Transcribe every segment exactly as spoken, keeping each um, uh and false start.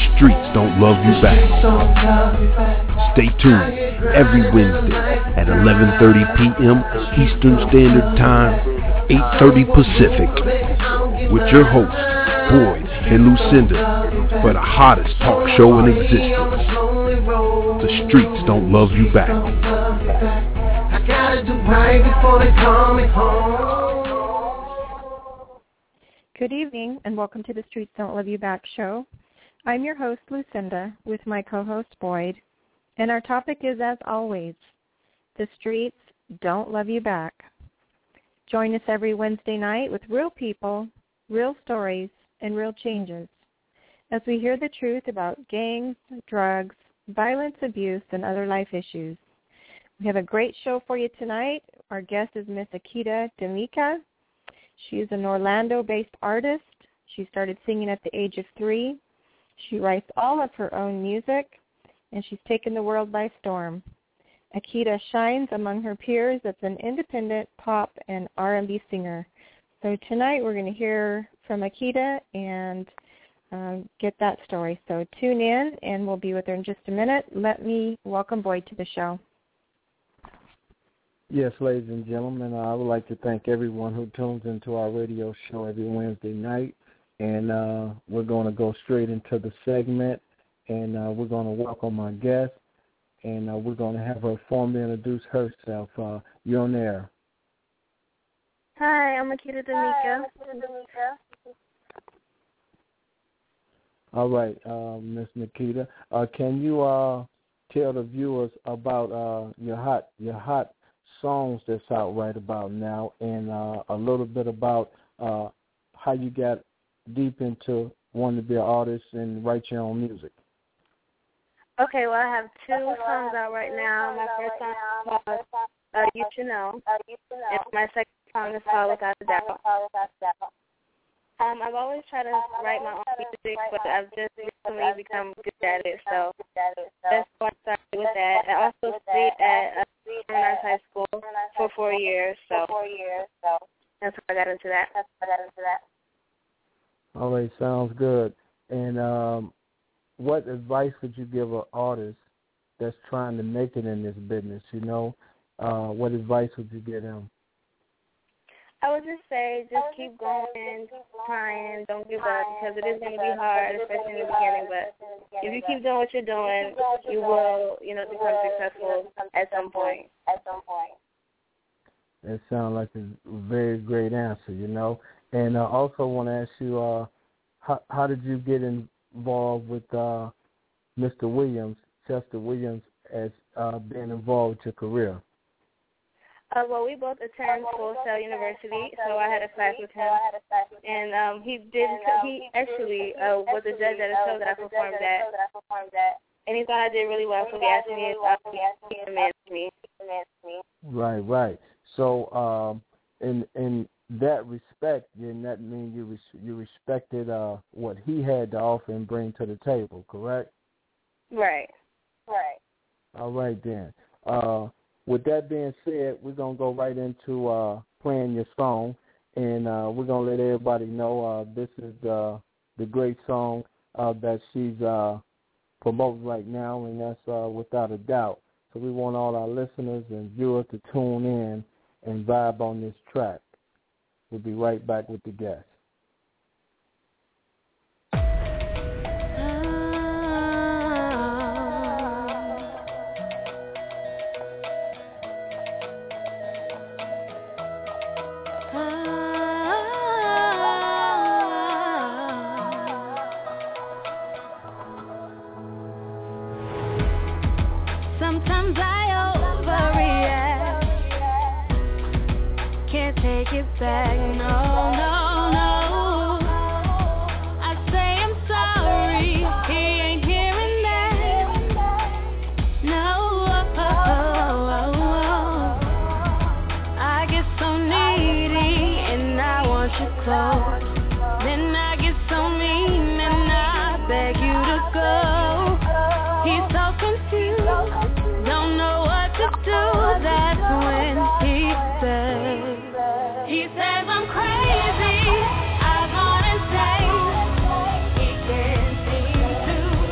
streets don't love you back. Stay tuned every Wednesday at eleven thirty p.m. Eastern Standard Time, eight thirty Pacific, with your hosts, Boyd and Lucinda, for the hottest talk show in existence. The streets don't love you back. I gotta do right before they call me home. Good evening, and welcome to the Streets Don't Love You Back show. I'm your host, Lucinda, with my co-host, Boyd, and our topic is, as always, the streets don't love you back. Join us every Wednesday night with real people, real stories, and real changes as we hear the truth about gangs, drugs, violence, abuse, and other life issues. We have a great show for you tonight. Our guest is Miss Akita D'Amica. She is an Orlando-based artist. She started singing at the age of three. She writes all of her own music, and she's taken the world by storm. Akita shines among her peers as an independent pop and R and B singer. So tonight we're going to hear from Akita and uh, get that story. So tune in, and we'll be with her in just a minute. Let me welcome Boyd to the show. Yes, ladies and gentlemen, I would like to thank everyone who tunes into our radio show every Wednesday night. And uh, we're going to go straight into the segment, and uh, we're going to welcome our guest, and uh, we're going to have her formally introduce herself. Uh, you're on air. Hi, I'm Akita D'Amica. All right, uh, Miss Nikita, uh, can you uh, tell the viewers about uh, your hot your hot songs that's out right about now, and uh, a little bit about uh, how you got deep into wanting to be an artist and write your own music? Okay, well, I have two songs out right now. My first song is called uh, You Should Know, and my second song is called Without a Doubt. Um, I've always tried to write my own music, but I've just recently become good at it, so that's why I started with that. I also stayed at uh, Harmonize High School for four years, so that's how I got into that. All right, sounds good. And um, what advice would you give an artist that's trying to make it in this business, you know? Uh, what advice would you give them? I would just say just keep going, trying, don't give up, because it is going to be hard, especially in the beginning. But if you keep doing what you're doing, you will, you know, become successful at some point. That sounds like a very great answer, you know. And I uh, also want to ask you, uh, how, how did you get involved with uh, Mister Williams, Chester Williams, as uh, being involved with your career? Uh, well, we both attend Full Sail University, so I had a class with him. And um, he did. He actually uh, was a judge at a show that I performed at. And he thought I did really well, so he asked me if I could manage me. Right, right. So, um, in in that respect, then that means you res- you respected uh, what he had to offer and bring to the table, correct? Right. Right. All right, then. Uh, with that being said, we're going to go right into uh, playing your song, and uh, we're going to let everybody know uh, this is uh, the great song uh, that she's uh, promoting right now, and that's uh, Without a Doubt. So we want all our listeners and viewers to tune in and vibe on this track. We'll be right back with the guest. Sometimes I overreact, can't take it back, no, no, no. I say I'm sorry, he ain't hearing that, no. I get so needy and I want you close, then I get so mean and I beg you to go. He's so confused, don't know what to do, that's when he says, he says I'm crazy, I've gone insane, he can't seem to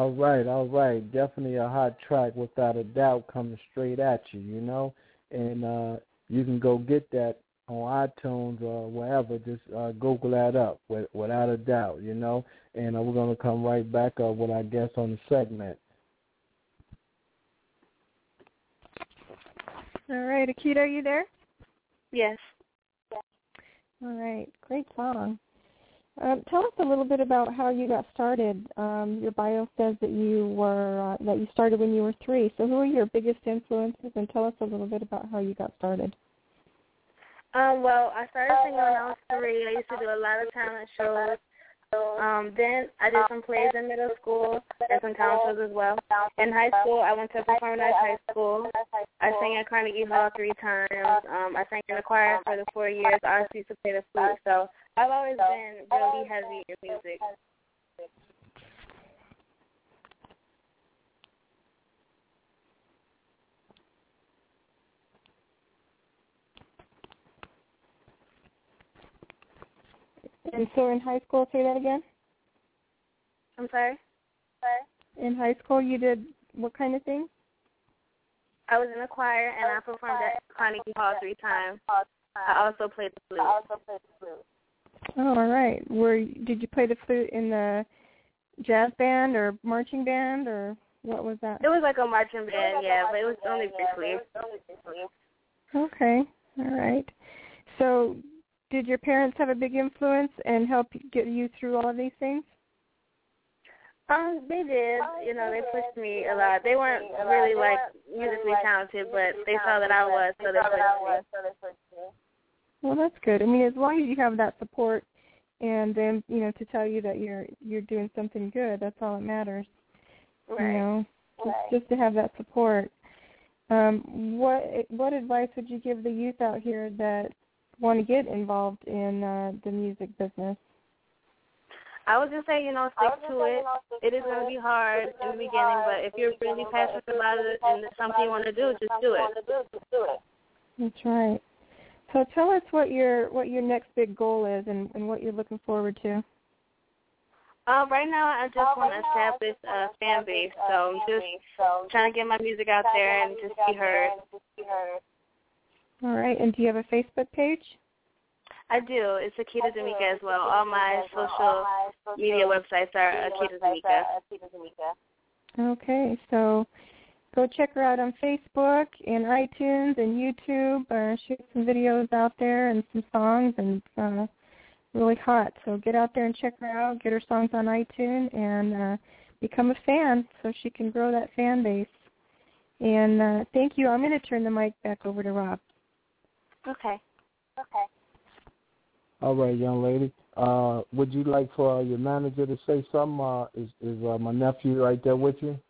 All right, all right. Definitely a hot track, without a doubt, coming straight at you, you know. And uh, you can go get that on iTunes or wherever. Just uh, Google that up, with, without a doubt, you know. And uh, we're going to come right back up with our guest on the segment. All right, Akita, are you there? Yes. All right, great song. Um, tell us a little bit about how you got started. Um, your bio says that you were uh, that you started when you were three. So, who are your biggest influences? And tell us a little bit about how you got started. Um, well, I started singing when I was three. I used to do a lot of talent shows. Um, then I did some plays in middle school and some talent shows as well. In high school, I went to Performing Arts High School. I sang at Carnegie Hall three times. Um, I sang in the choir for the four years. I also used to play the flute. So I've always been really heavy in music. And so in high school, say that again? I'm sorry? Sorry? In high school, you did what kind of thing? I was in the choir, and I performed at Carnegie Hall three times. I also played the flute. I also played the flute. Oh, all right. Were did you play the flute in the jazz band or marching band, or what was that? It was like a marching band, yeah, but it was only briefly. Okay, all right. So did your parents have a big influence and help get you through all of these things? Um, they did. You know, they pushed me a lot. They weren't really, like, musically talented, but they saw that I was, so they pushed me. Well, that's good. I mean, as long as you have that support and then, you know, to tell you that you're you're doing something good, that's all that matters. Right. You know, just, right. just to have that support. Um, what what advice would you give the youth out here that want to get involved in uh, the music business? I would just say, you know, stick to it. It is going to be hard in the beginning, but if you're really passionate about it and it's something you want to do, just do it. That's right. So tell us what your what your next big goal is and, and what you're looking forward to. Uh, right now, I just want to establish a fan base, so I'm just trying to get my music out there and just be heard. All right. And do you have a Facebook page? I do. It's Akita D'Amica as well. All my social media websites are Akita D'Amica. Okay. So go check her out on Facebook and iTunes and YouTube. Uh, she has some videos out there and some songs, and uh, really hot. So get out there and check her out. Get her songs on iTunes and uh, become a fan so she can grow that fan base. And uh, thank you. I'm going to turn the mic back over to Rob. Okay. Okay. All right, young lady. Uh, would you like for uh, your manager to say something? Uh, is is uh, my nephew right there with you?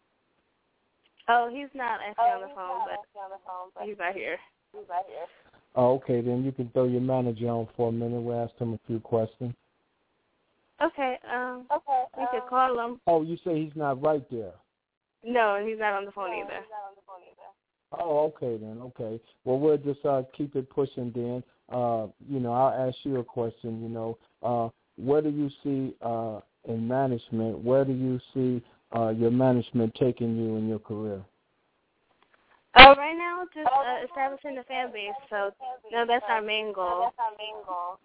Oh, he's not actually on the phone, but he's not here. He's not here. Oh, okay. Then you can throw your manager on for a minute. We'll ask him a few questions. Okay. Um. Okay. We could call him. Oh, you say he's not right there? No, he's not on the phone either. Oh, okay then. Okay. Well, we'll just uh, keep it pushing then. Uh, you know, I'll ask you a question. You know, uh, where do you see uh, in management? Where do you see uh, your management taking you in your career? Uh, right now, just uh, establishing the fan base. So, no, that's our main goal. That's our main goal.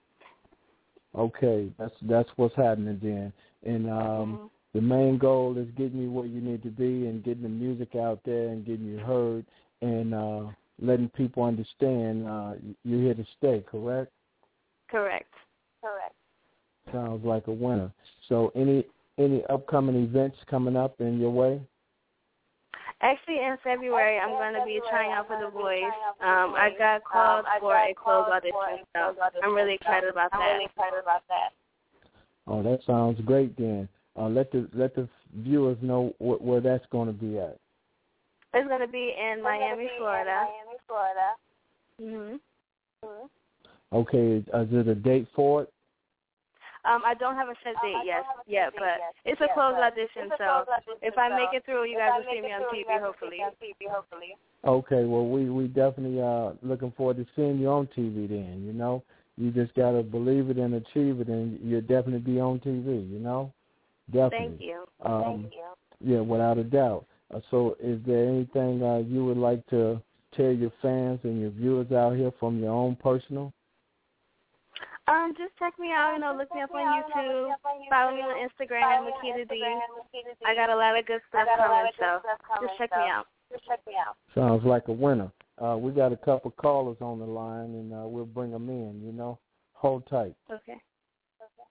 Okay, that's that's what's happening then. And um, mm-hmm. the main goal is getting you where you need to be and getting the music out there and getting you heard and uh, letting people understand uh, you're here to stay, correct? Correct. Correct. Sounds like a winner. So any any upcoming events coming up in your way? Actually, in February, I'm going to be trying out for The Voice. Um, I got called for a closed audition, so I'm really excited about that. Oh, that sounds great then. Uh, let the let the viewers know wh- where that's going to be at. It's going to be in Miami, Florida. Miami, Florida. Mhm. Okay, is it a date for it? Um, I don't have a set date yet, yet, but it's a closed audition, so if I make it through, you guys will see me on T V, hopefully. Okay, well, we we definitely uh looking forward to seeing you on T V then. You know, you just gotta believe it and achieve it, and you'll definitely be on T V. You know. Definitely. Thank you. Um, Thank you. Yeah, without a doubt. Uh, so is there anything uh, you would like to tell your fans and your viewers out here from your own personal? Um, just check me out, you know, look me up on YouTube, follow me on Instagram, Makita D. I got a lot of good stuff coming, so just check me out. Just check me out. Sounds like a winner. Uh, we got a couple callers on the line, and uh, we'll bring them in, you know. Hold tight. Okay. Okay.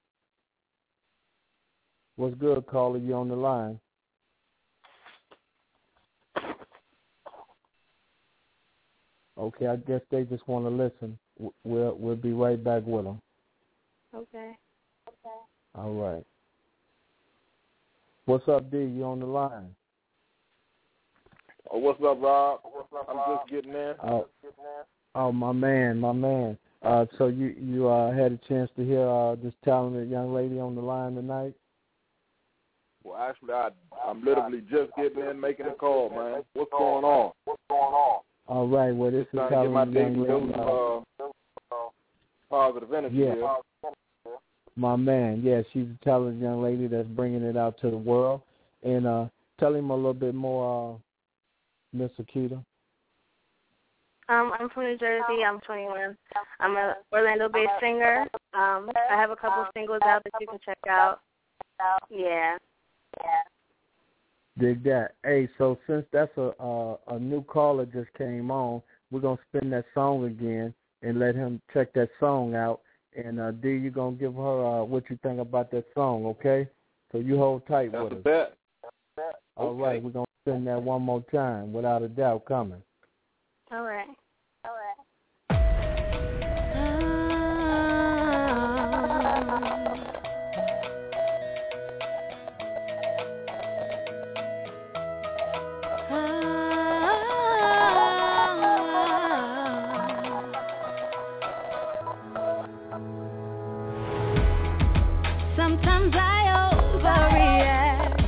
What's good, caller? You on the line? Okay, I guess they just want to listen. We'll we'll be right back with them. Okay. Okay. All right. What's up, D? You on the line? Oh, what's up, Rob? What's up, I'm Rob? just getting in. Oh, oh, my man, my man. Uh, so you you uh, had a chance to hear uh, this talented young lady on the line tonight? Well, actually, I, I'm literally just getting in, making a call, man. What's going on? What's going on? All right. Well, this is trying to get my young lady. Uh, uh, positive energy yeah. here. My man, yeah, she's a talented young lady that's bringing it out to the world. And uh, tell him a little bit more, uh, Miss Akita. Um, I'm from New Jersey. I'm twenty-one. I'm a Orlando-based singer. Um, I have a couple singles out that you can check out. Yeah. Yeah. Dig that. Hey, so since that's a a, a new caller just came on, we're gonna spin that song again and let him check that song out. And uh, D, you're gonna give her uh, what you think about that song, okay? So you hold tight That's with a us. bet. All okay. right, we're gonna spin that one more time, without a doubt, coming. All right. All right. Sometimes I overreact.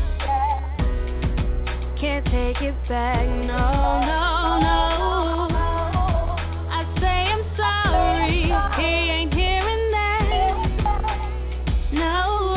Can't take it back, no, no, no. I say I'm sorry, he ain't hearing that. No,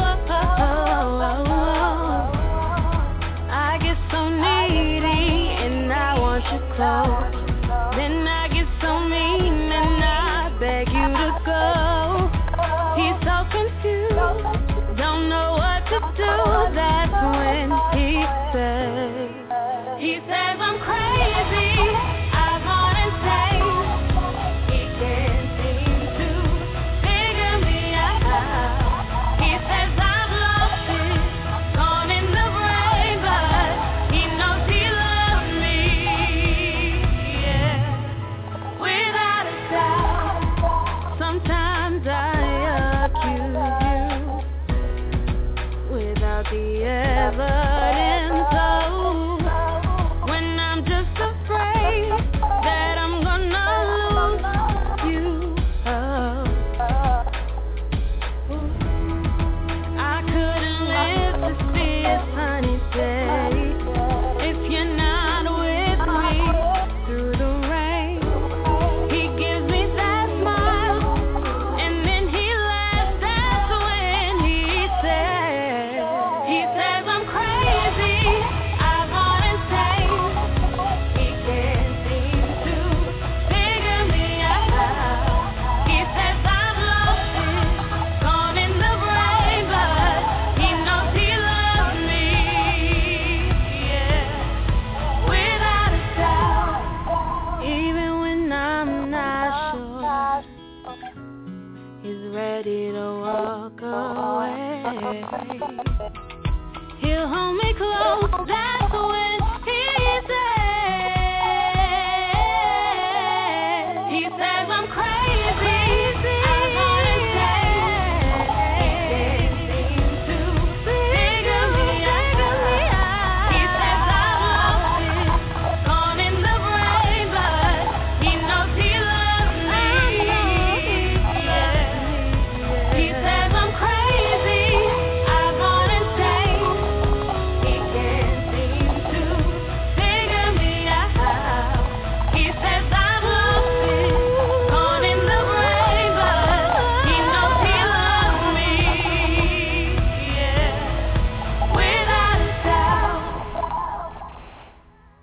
I get so needy and I want you close. Then I get so mean and I beg you to go. He's so confused, don't know what to do. That's when he says, he says I'm crazy, I've gone insane. He can't seem to figure me out. He says I've lost it, gone in the brain, but he knows he loves me.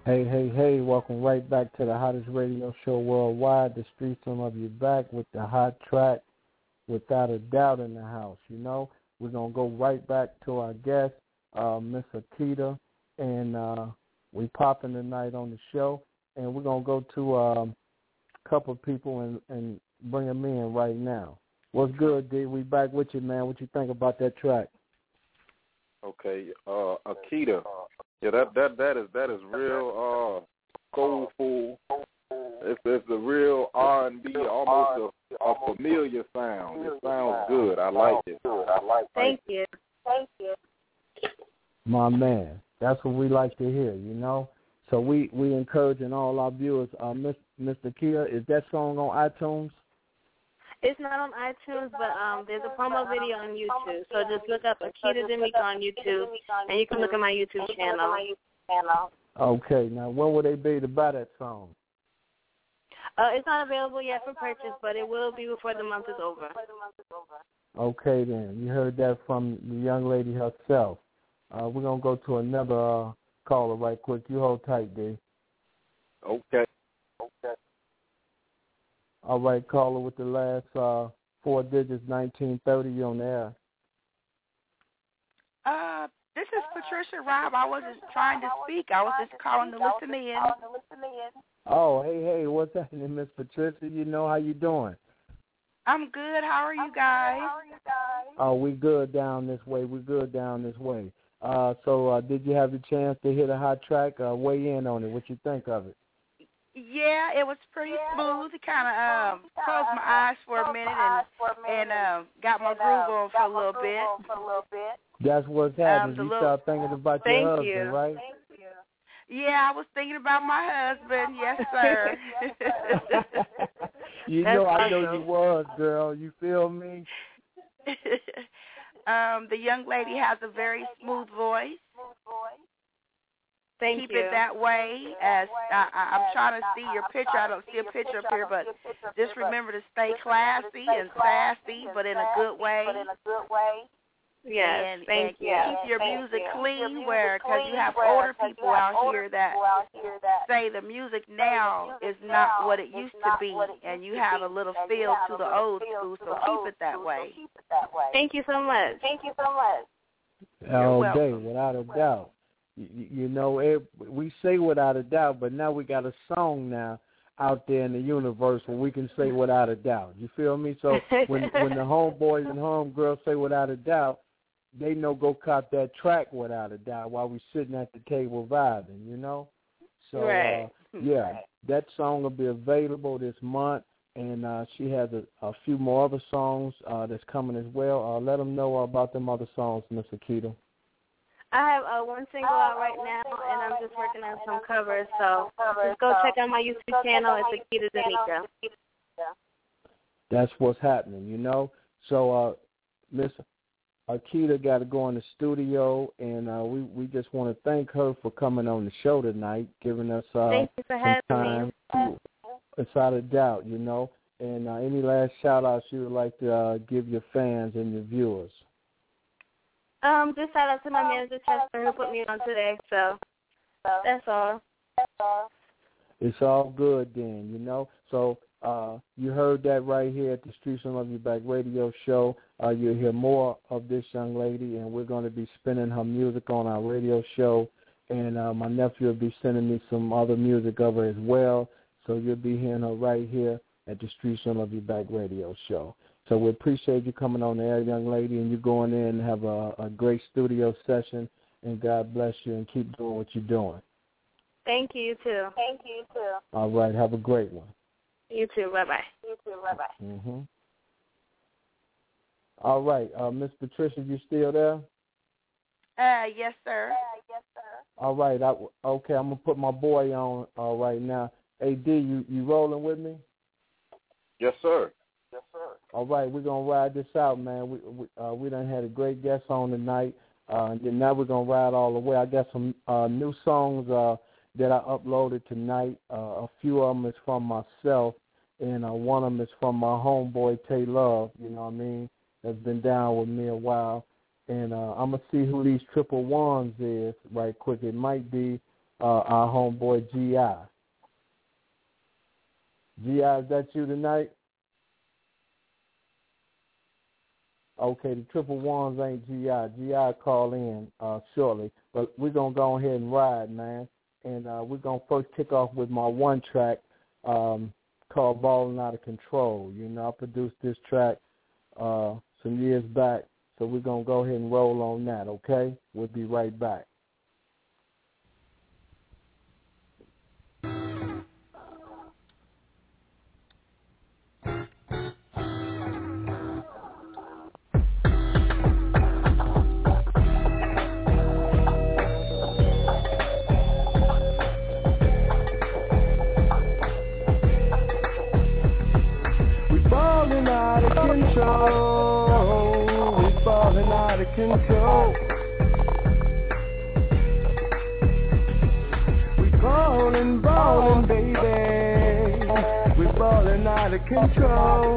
Hey, hey, hey, welcome right back to the hottest radio show worldwide. The Streets Don't Love You Back with the hot track, Without a Doubt, in the house. You know, we're going to go right back to our guest, uh, Miss Akita, and uh, we popping tonight on the show, and we're going to go to um, a couple of people and, and bring them in right now. What's good, D? We back with you, man. What you think about that track? Okay, uh, Akita. Yeah, that that that is that is real uh, soulful. It's it's a real R and B, almost a, a familiar sound. It sounds good. I like it. I like it. Thank you. Thank you. My man, that's what we like to hear. You know. So we we encouraging all our viewers. Uh, Miss Mister Kia, is that song on iTunes? It's not on iTunes, but um, there's a promo video on YouTube. So just look up Akita Demika on YouTube, and you can look at my YouTube channel. Okay. Now, when will they be able to buy that song? Uh, it's not available yet for purchase, but it will be before the month is over. Okay, then. You heard that from the young lady herself. Uh, we're going to go to another uh, caller right quick. You hold tight, D. Okay. Okay. All right, caller with the last uh, four digits, nineteen thirty, you on the air. Uh, this is Patricia Robb. I wasn't trying to speak. I was just calling to listen in. Oh, hey, hey, what's happening, Miss Patricia? You know, how you doing? I'm good. How are you guys? Oh, we good down this way. We good down this way. Uh, so uh, did you have the chance to hit a hot track? Uh, weigh in on it. What you think of it? Yeah, it was pretty smooth. It kind of um, closed my eyes for a minute and and uh, got my groove on for a little bit. That's what's happening. Um, you little, start thinking about thank your husband, you. right? Thank you. Yeah, I was thinking about my husband. Yes, sir. you know, I know you was, girl. You feel me? um, the young lady has a very smooth voice. Thank Keep you. it that way. As I, I, I'm trying to see your picture. I don't see a picture up here, but just remember to stay classy and sassy, but in a good way. Yes, and, thank and you. Keep your music clean, where because you have older people out here that say the music now is not what it used to be, and you have a little feel to the old school. So keep it that way. Thank you so much. Thank you so much. All day, without a doubt. You, you know, it, we say without a doubt, but now we got a song now out there in the universe where we can say without a doubt. You feel me? So when when the homeboys and homegirls say without a doubt, they know go cop that track without a doubt while we sitting at the table vibing, you know? So, right. uh, yeah, that song will be available this month, and uh, she has a, a few more other songs uh, that's coming as well. Uh, let them know about them other songs, Miss Akita. I have uh, one single out right now, and I'm just working on some covers, so just go check out my YouTube channel. It's Akita Demika. That's what's happening, you know? So, uh, Miss Akita got to go in the studio, and uh, we, we just want to thank her for coming on the show tonight, giving us uh, Thank you for some having time. me. Without a doubt, you know. And uh, any last shout-outs you would like to uh, give your fans and your viewers? Um, just shout out to my manager, Chester, who put me on today, so that's all. It's all good then, you know. So uh, you heard that right here at the Streets Don't Love You Back radio show. Uh, you'll hear more of this young lady, and we're going to be spinning her music on our radio show. And uh, my nephew will be sending me some other music of her as well. So you'll be hearing her right here at the Streets Don't Love You Back radio show. So we appreciate you coming on the air, young lady, and you going in and have a, a great studio session. And God bless you, and keep doing what you're doing. Thank you, too. Thank you, too. All right. Have a great one. You too. Bye-bye. You too. Bye-bye. Mm-hmm. All right. Uh, Miss Patricia, you still there? Uh, yes, sir. Uh, yes, sir. All right. I, okay, I'm going to put my boy on uh, right now. A D, you, you rolling with me? Yes, sir. Yes, sir. All right, we're going to ride this out, man. We we, uh, we done had a great guest on tonight, uh, and now we're going to ride all the way. I got some uh, new songs uh, that I uploaded tonight. Uh, a few of them is from myself, and uh, one of them is from my homeboy, Tay Love, you know what I mean, that's been down with me a while. And uh, I'm going to see who these triple ones is right quick. It might be uh, our homeboy G I. G I, is that you tonight? Okay, the triple ones ain't G I. G I call in uh, shortly. But we're going to go ahead and ride, man. And uh, we're going to first kick off with my one track um, called Ballin' Out of Control. You know, I produced this track uh, some years back. So we're going to go ahead and roll on that, okay? We'll be right back. Control. We ballin', ballin', baby. We ballin' out of control.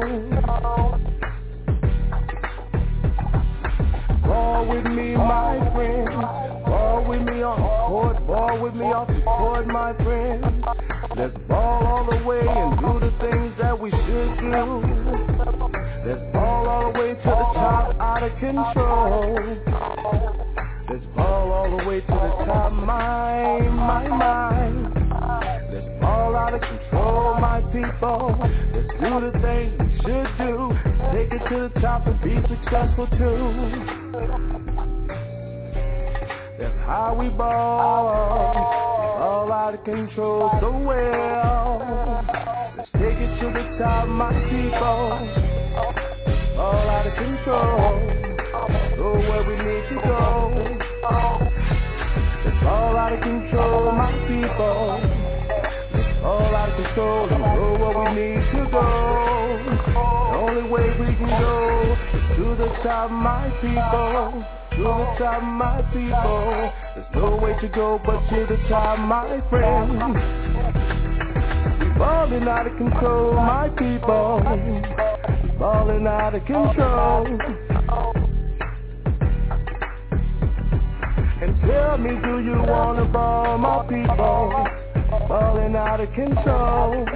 Ball with me, my friend. Ball with me on the court. Ball with me off the court, my friend. Let's ball all the way and do the things that we should do. Let's ball all the way to the top, out of control. Let's ball all the way to the top, my, my, my. Let's ball out of control, my people. Let's do the things we should do. Take it to the top and be successful too. That's how we ball. Ball out of control so well. Let's take it to the top, my people. All out of control, go where we need to go. It's all out of control, my people. It's all out of control and go where we need to go. The only way we can go is to the top, my people. To the top, my people. There's no way to go but to the top, my friend. We ballin' out of control, my people. Ballin' out of control. And tell me, do you wanna ball, my people? Ballin' out of control.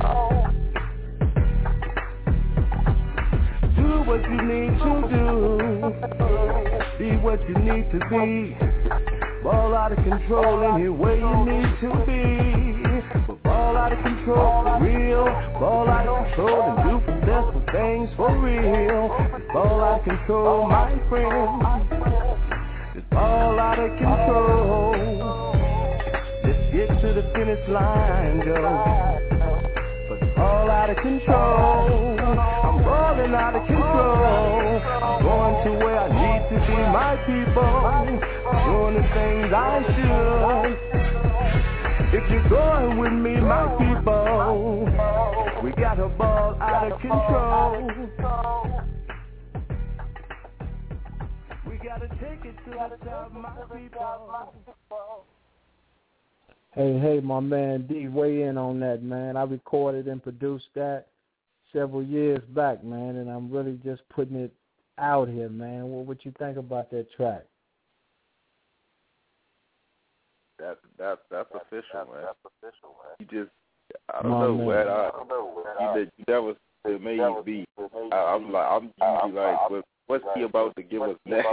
Do what you need to do. Be what you need to be. Ball out of control any way you need to be. But ball out of control for real. Ball out of control and do successful things for real. Ball out of control, my friend. It's ball out of control. Let's get to the finish line, Joe. But it's all out of control. I'm balling out of control. I'm going to where I need to be, my people. Doing the things I should. If you're going with me, my people, we got a ball out of control. We gotta take it to the top, my people. Hey, hey, my man D, weigh in on that, man. I recorded and produced that several years back, man, and I'm really just putting it out here, man. What what you think about that track? That that that's official, that, man. That's official, man. You just I don't My know man. where I, I don't know where you, I, did, that was amazing beat. I, I'm like I'm usually like, what, what's he about to give us next?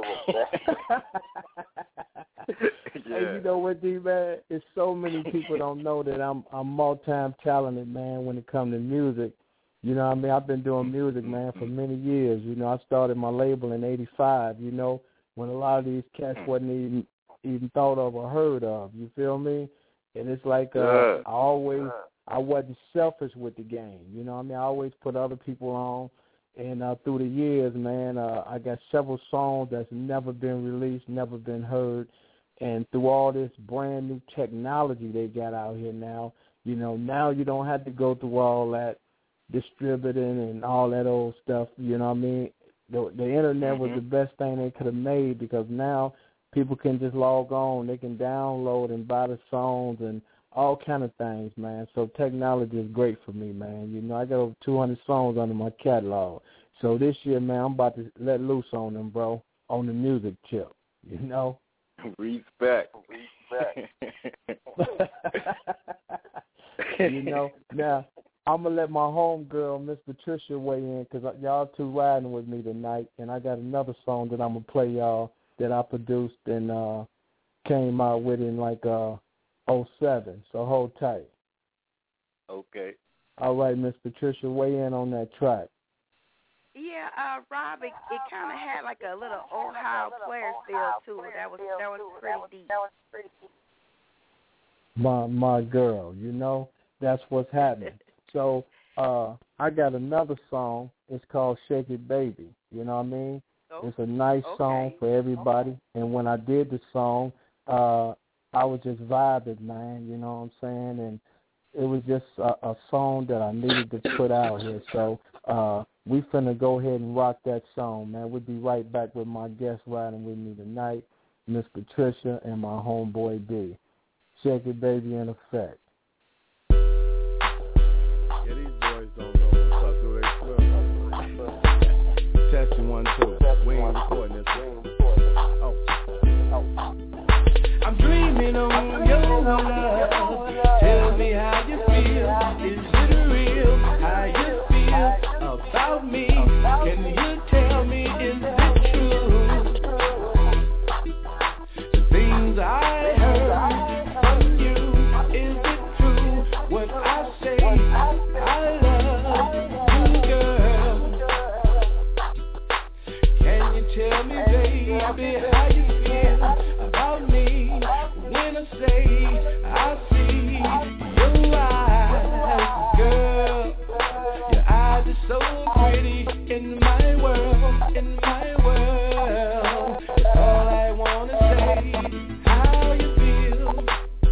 Yeah. Hey, you know what, D, man? It's so many people don't know that I'm I'm multi talented, man, when it comes to music. You know what I mean? I've been doing music, man, for many years. You know, I started my label in eighty-five, you know, when a lot of these cats wasn't even even thought of or heard of. You feel me? And it's like uh, yeah. I always I wasn't selfish with the game. You know what I mean? I always put other people on. And uh, through the years, man, uh, I got several songs that's never been released, never been heard. And through all this brand new technology they got out here now, you know, now you don't have to go through all that distributing and all that old stuff. You know what I mean? The, the internet mm-hmm. was the best thing they could have made, because now people can just log on, they can download and buy the songs and all kind of things, man. So technology is great for me, man. You know, I got over two hundred songs under my catalog. So this year, man, I'm about to let loose on them, bro, on the music tip, you know? Respect. Respect. You know, now I'm gonna let my homegirl, Miss Patricia, weigh in because y'all two riding with me tonight, and I got another song that I'm gonna play y'all that I produced and uh, came out with in like uh, oh seven. So hold tight. Okay. All right, Miss Patricia, weigh in on that track. Yeah, uh, Rob, it, it kind of had like a little Ohio Players feel to it. That was that was pretty deep. My my girl, you know, that's what's happening. So uh, I got another song. It's called Shake It Baby. You know what I mean? Oh, it's a nice okay. song for everybody. And when I did the song, uh, I was just vibing, man. You know what I'm saying? And it was just a, a song that I needed to put out here. So uh, we finna go ahead and rock that song, man. We'll be right back with my guest riding with me tonight, Miss Patricia and my homeboy B. Shake It Baby in effect. Yeah, these boys don't know what's up, do they? Well, testing one, two. We ain't recording this one. Oh. oh. I'm dreaming on your love. Tell me how you feel. Is it real? How you feel about me? Can you tell me, is it true? The things I heard from you, is it true? What I say, I love you, girl. Can you tell me, baby, how you feel about me? When I say I see your eyes, girl, your eyes are so pretty in my world, in my world. That's all I wanna say, how you feel.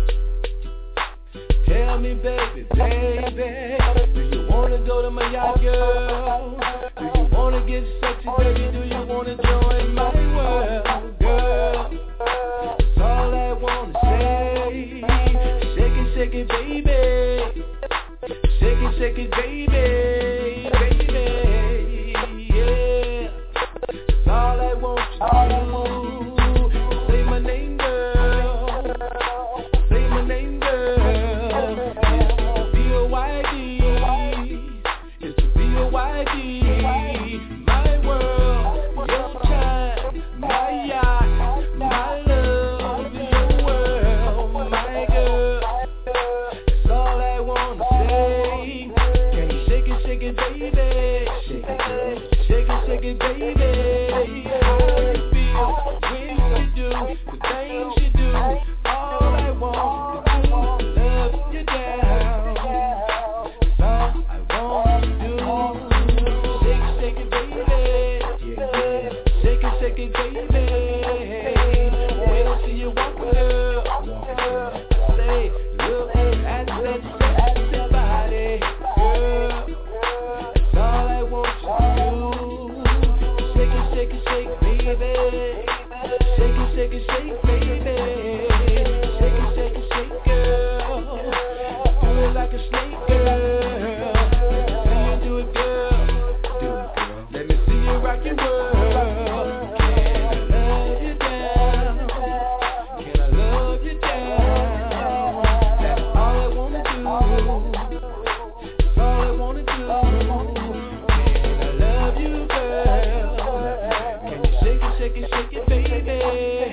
Tell me, baby, baby, do you wanna go to my yacht, girl? Do you wanna get sexy, baby? Do you wanna join my world, girl? That's all I wanna say. Shake it, shake it, baby. Shake it, shake it, baby, baby, yeah. That's all I want you to do. Say my name, girl. Say my name, girl. It's B O Y D. It's B O Y D. My world, your time, my yacht, my love, your world, my girl. That's all I wanna say. Can you shake it, shake it, baby? Shake it, girl. Shake it, shake it, baby. How you feel when you do the things you do? All I want to do is love you down. That's all I want to do. Shake it, shake it, baby. Yeah, yeah. Shake it, shake it, baby. When I see you walk, girl, say, look at that sexy body, girl. That's all I want you to do. Shake it, shake it, shake, baby. Shake it, shake it, shake, baby. Shake it, shake it, shake, girl. Do it like a snake, girl. Let me see you do it, girl. Do it, girl. Let me see you rock your world. Can I love you down? Can I love you down? That's all I wanna do. That's all I wanna do. Can I love you, girl? Can you shake it, shake it, shake it, baby?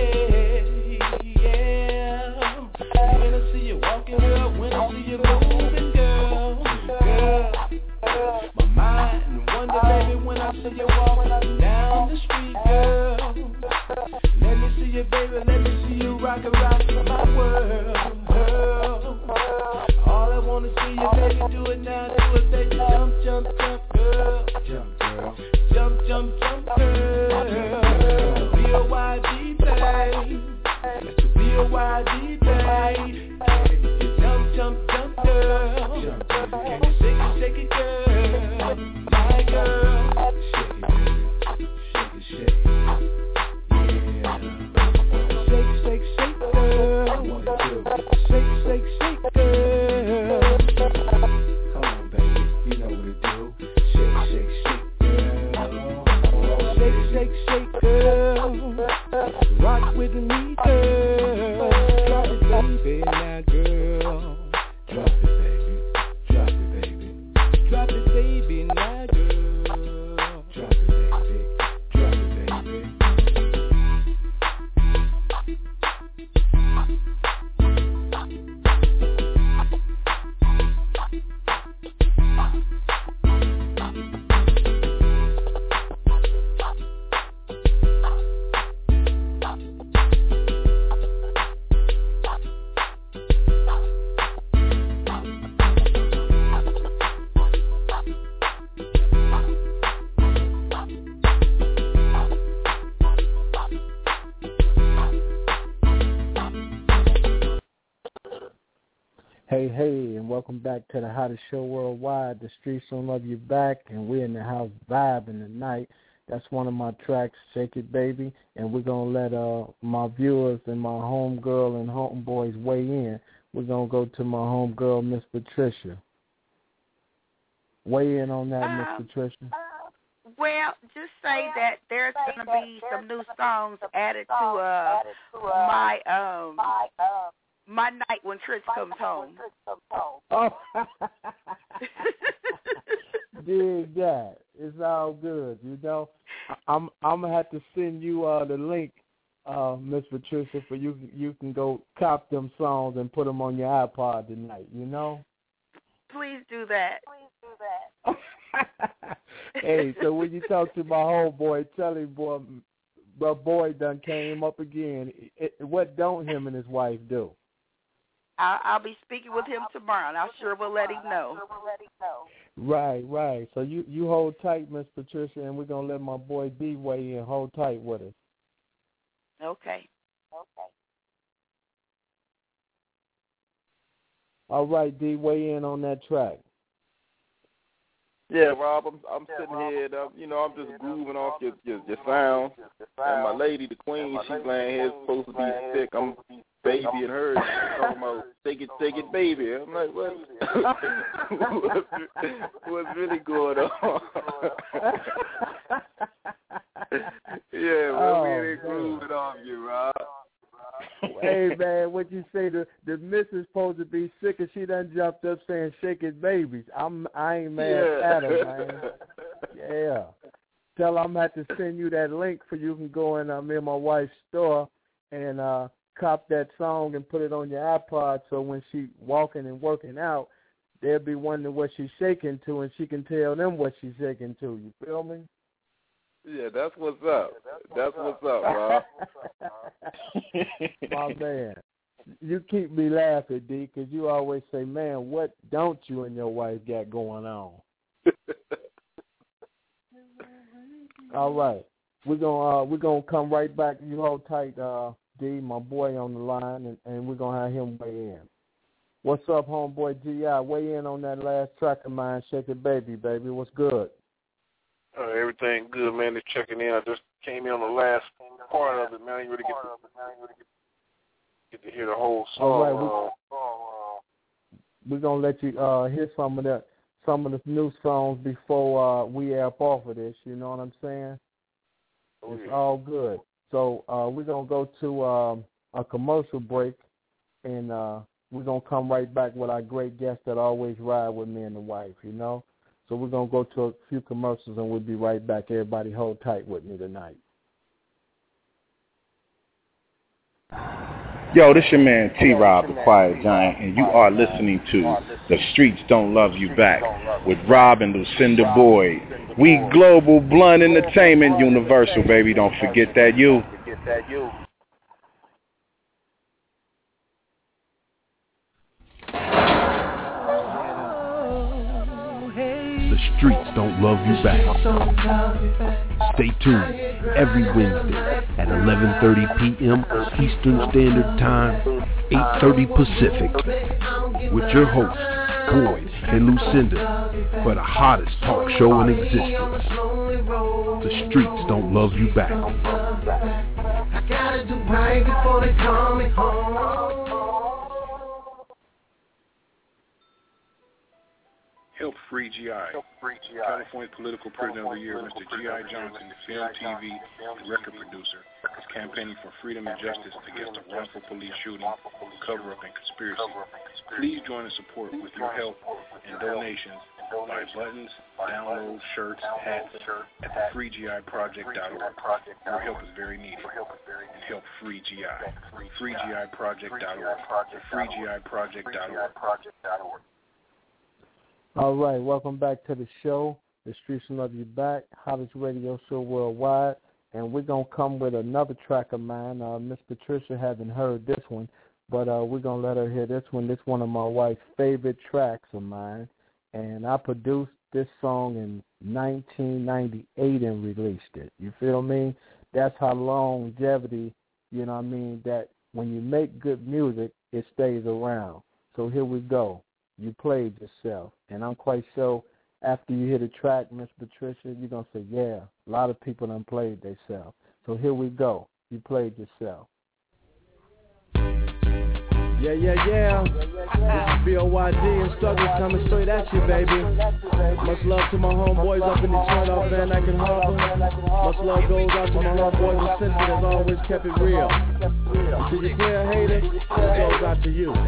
Yeah. When I see you walking, girl, when I see you moving, girl, girl, my mind wonder, baby, when I see you walking down the street, girl. Let me see you, baby, let me see you rock and rock my world, girl. All I wanna see you, baby, do it now, do it, baby, jump, jump, jump, girl, jump, girl, jump, jump, jump, girl. B O Y D, baby, B O Y D, baby. Jump, jump, jump, girl. Can you shake it, shake it, girl? My girl. Shake it, shake it, shake it. Yeah. Shake, shake, shake, girl. Shake, shake, shake, girl. Come on, baby, you know what to do. Shake, shake, shake, girl. Shake, shake, shake, girl. Rock with me, girl. Drop it, baby, now, girl. Drop it, baby. Hey, hey, and welcome back to the hottest show worldwide. The Streets Don't Love You Back, and we're in the house vibing tonight. That's one of my tracks, Shake It Baby, and we're going to let uh, my viewers and my homegirl and homeboys weigh in. We're going to go to my homegirl, Miss Patricia. Weigh in on that, um, Miss Patricia. Well, just say that there's going to be some new songs added to uh, my um my night when Trish comes home. Oh, dig that. It's all good. You know, I'm I'm gonna have to send you uh, the link, uh, Miss Patricia, for you. You can go cop them songs and put them on your iPod tonight. You know. Please do that. Please do that. Hey, so when you talk to my homeboy, tell him, boy, my boy done came up again. It, what don't him and his wife do? I'll, I'll be speaking with him tomorrow, and I sure will let him know. Right, right. So you, you hold tight, Miss Patricia, and we're going to let my boy D weigh in. Hold tight with us. Okay. Okay. All right, D, weigh in on that track. Yeah, Rob, I'm, I'm sitting here, and, uh, you know, I'm just grooving off your, your, your sound. And my lady, the queen, she's laying here supposed to be sick. I'm babying her. She's talking about shake it, shake it, baby. I'm like, what? what's, what's really going on? Yeah, we're oh, really grooving off you, Rob. Hey, man, what you say, the, the missus supposed to be sick and she done jumped up saying shake it babies. I'm, I ain't mad yeah. at her, man. Yeah. Tell her I'm going to have to send you that link for you can go in uh, me and my wife's store and uh, cop that song and put it on your iPod so when she walking and working out, they'll be wondering what she's shaking to and she can tell them what she's shaking to. You feel me? Yeah, that's what's up. That's what's up, Rob. My man, you keep me laughing, D, because you always say, man, what don't you and your wife got going on? All right. We're gonna uh, we're gonna come right back. You hold tight, uh, D, my boy on the line, and, and we're gonna have him weigh in. What's up, homeboy G I? Weigh in on that last track of mine, Shake It Baby, baby. What's good? Uh, everything good, man. Just checking in. I just came in on the last part of it, man. I didn't really get to, get to hear the whole song. All right, we, we're gonna let you uh, hear some of that, some of the new songs before uh, we app off of this. You know what I'm saying? Oh, it's yeah. all good. So uh, we're gonna go to um, a commercial break, and uh, we're gonna come right back with our great guest that always ride with me and the wife. You know. So we're going to go to a few commercials, and we'll be right back. Everybody hold tight with me tonight. Yo, this your man T-Rob, the Quiet Giant, and you are listening to The Streets Don't Love You Back with Rob and Lucinda Boyd. We Global Blunt Entertainment Universal, baby. Don't forget that you. The streets don't love you back. Stay tuned every Wednesday at eleven thirty p.m. Eastern Standard Time, eight thirty Pacific, with your hosts, Boyd and Lucinda, for the hottest talk show in existence. The streets don't love you back. I gotta do right before they call me home. Help Free G I. California Political Prisoner of the Year, Mister G I Johnson, film, T V, and record producer, is campaigning for freedom and justice against a wrongful police shooting, cover-up, and conspiracy. Please join and support with your help and donations. Buy buttons, download shirts, hats at the free G I project dot org. Your help is very needed. And help Free G I. free G I project dot org. the free G I project dot org. All right, welcome back to the show. The Streets Love You Back, hottest radio show worldwide. And we're going to come with another track of mine. Uh, Miss Patricia hasn't heard this one, but uh, we're going to let her hear this one. This is one of my wife's favorite tracks of mine. And I produced this song in nineteen ninety-eight and released it. You feel me? That's how longevity, you know what I mean, that when you make good music, it stays around. So here we go. You played yourself. And I'm quite sure after you hear the track, Miss Patricia, you're going to say, yeah, a lot of people done played themselves. So here we go. You played yourself. Yeah, yeah, yeah. This is B O Y D and Struggles coming straight at you, baby. Much love to my homeboys up in Detroit off Van Dyke and Harbor. Much love goes out to my homeboys in Central that's always kept it real. To your player hater, this goes out to you.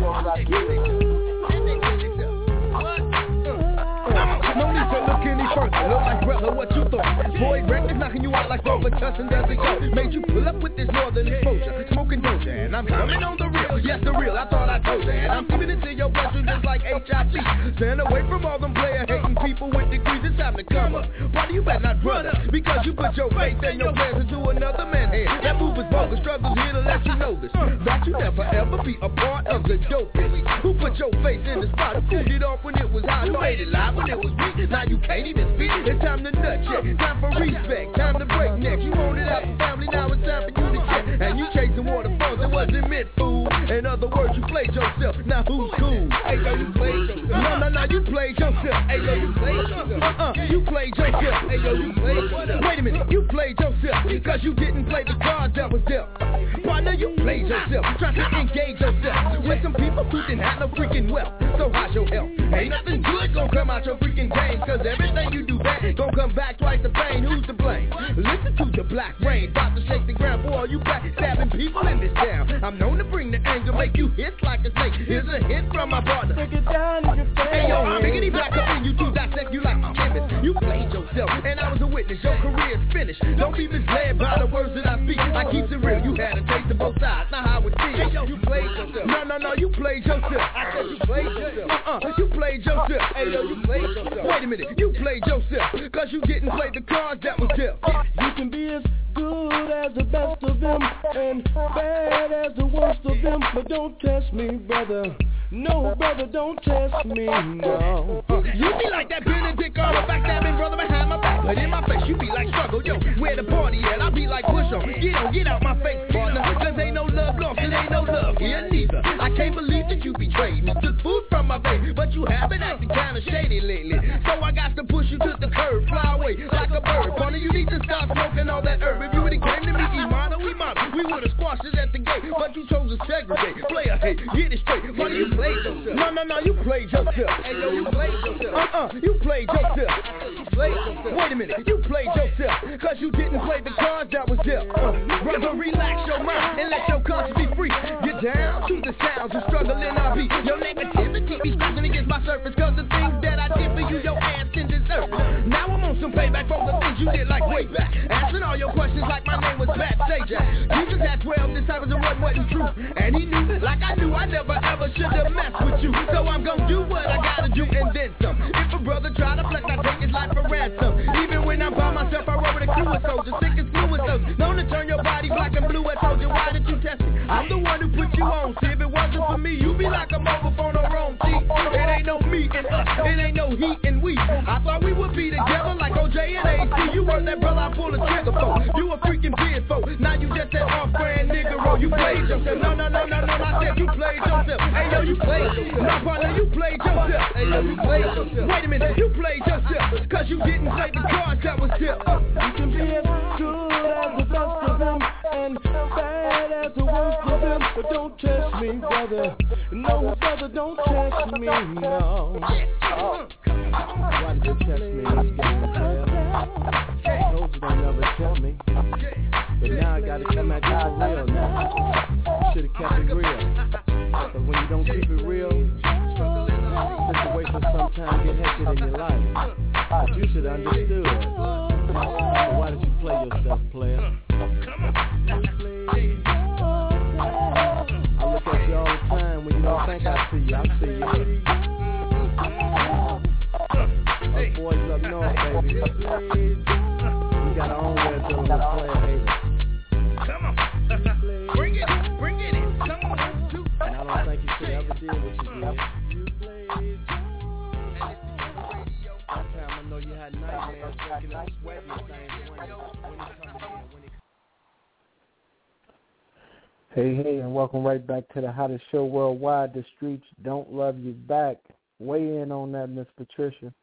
No need to look any further. Look like brother, what you thought? Boy, records knocking you out like Robert Tussin does it go. Made you pull up with this northern exposure, smoking doja, and I'm coming on the real. Yes, the real. I thought I told you, and I'm keeping it to your bloodstream just like H I V. Stand away from all them player hating people with degrees. It's time to come up. Brother, you better not run up because you put your faith and your plans into another man's hand. That move is bogus. Struggles here to let you know this. That you never ever be a part of the dopest. Who put your face in the spot? Who pulled it off when it was hot? Who made it live when it was weak? Now you can't even speak. It's time to nut check. Time for respect. Time to break necks. You wanted out for family. Now it's time for you to check. And you chasing waterfalls. It wasn't meant, fool. In other words, you played yourself. Now who's cool? Hey, yo, you played yourself. No, no, no, you played yourself. Hey, yo, you played yourself. Uh-uh, you played yourself. Hey, yo, you played yourself. Wait a minute, you played yourself because you didn't play the cards that was dealt. Partner, you played yourself. Trying to engage yourself with some people who didn't have no freaking wealth. So how's your health? Ain't nothing good gonna come out your freaking game, cause everything you do bad gonna come back twice the pain. Who's to blame? Listen to the black rain, about to shake the ground for all you back stabbing people in this town. I'm known to bring the anger, make you hit like a snake. Here's a hit from my partner. Take it down in your face. Hey yo, I'm biggity back up in you to dissect you like a chemist. You played yourself, and I was a witness. Your career's finished. Don't be misled by the words that I speak. I keep it real. You had a taste of both sides. Now how it feels. Hey yo, you played yourself. No, no, no, you played yourself. I said you played yourself. Uh-uh, you played yourself. Hey yo, you played yourself. Wait a minute, you played yourself, cause you didn't play the cards that was dealt. You can be as good as the best of them and bad as the worst of them, but don't test me, brother. No, brother, don't test me, no. Uh, you be like that Benedict on the backstabbing brother behind my back, but in my face you be like Struggle. Yo, where the party at? I be like push on. Get on, get out my face, partner, cause ain't no love lost, and ain't no love here neither. I can't believe that you betrayed me. Took food from my baby, but you have been acting kinda shady lately. So I got to push you to the curb, fly away like a bird. Partner, you need to stop smoking all that herb. If you would've came to me, Imano, Imano, we would've squashed it at the gate, but you chose to segregate. Player hate, get it straight. Partner, you played yourself. No, no, no, you played yourself. Hey, yo, you played yourself. Uh-uh, you played yourself. You played yourself. Wait a minute, you played yourself, cause you didn't play the cards that was dealt. Uh, brother, relax your mind and let your conscience be free. Get down to the sounds of struggle in R B. Your negativity be scratching against my surface, cause the things that I did for you, your ass didn't deserve it. Now I'm on some payback for the things you did like way back. Answering all your questions like my name was Pat Sajak. Jesus had twelve disciples and one wasn't true. And he knew, like I knew, I never ever should have messed with you. So I'm gonna do what I gotta do and then some. If a brother try to flex, I take his life for ransom. Even when I'm by myself, I roll with a crew of soldiers, sick as flu with soldiers. Known to turn your body black and blue. I told you, why did you test me? I'm the one who put you on. See, if it wasn't for me, you be like a mobile phone or wrong. See, it ain't no me and us, it ain't no he and we. I thought we would be together like O J and A C. You weren't that brother I pull a trigger for. You a freaking kid for. Now you just that off-brand nigga roll. You played yourself. No, no, no, no, no. I said you played yourself. Hey yo, you played yourself. No, partner, you played yourself. Hey yo, you played yourself. Wait a minute, you played yourself, cause you didn't play the cards that was dealt. You can be as good as the best of them and bad as the worst of them, but don't test me, brother. No, brother, don't test me, no. Why did you test me in this game, player? I told you they never test me, but now I gotta come at you for real now. Should've kept it real, but when you don't keep it real, situations sometimes get hectic in your life, but you should understood. So why did you play yourself, player? I look at you all the time when you don't think I see you, I see you. Us boys up north, baby. We got our own way of dealing with player haters. Come on. Bring it in, bring it in. Come on. And I don't think you should ever deal with you, man. One time I know you had nightmares waking up sweating and things when, when you come in, when you Hey, hey, and welcome right back to the hottest show worldwide. The Streets Don't Love You Back. Weigh in on that, Miss Patricia.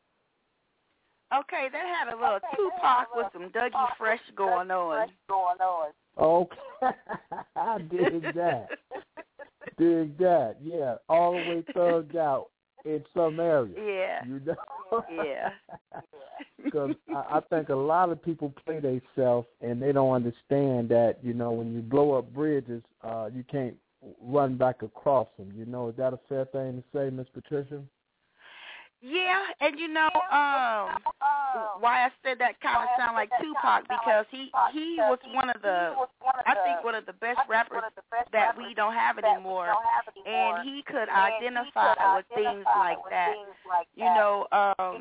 Okay, that had a little Tupac with some Dougie Fresh going on. Okay, I dig that. dig that. Yeah, all the way thugged out in some area. Yeah. You know? Yeah. Because I, I think a lot of people play themselves and they don't understand that, you know, when you blow up bridges, uh, you can't run back across them. You know, is that a fair thing to say, Miss Patricia? Yeah, and you know, um, why I said that kind of sound like Tupac, because he he was one of the, I think one of the best rappers that we don't have anymore, and he could identify with things like that. You know, um,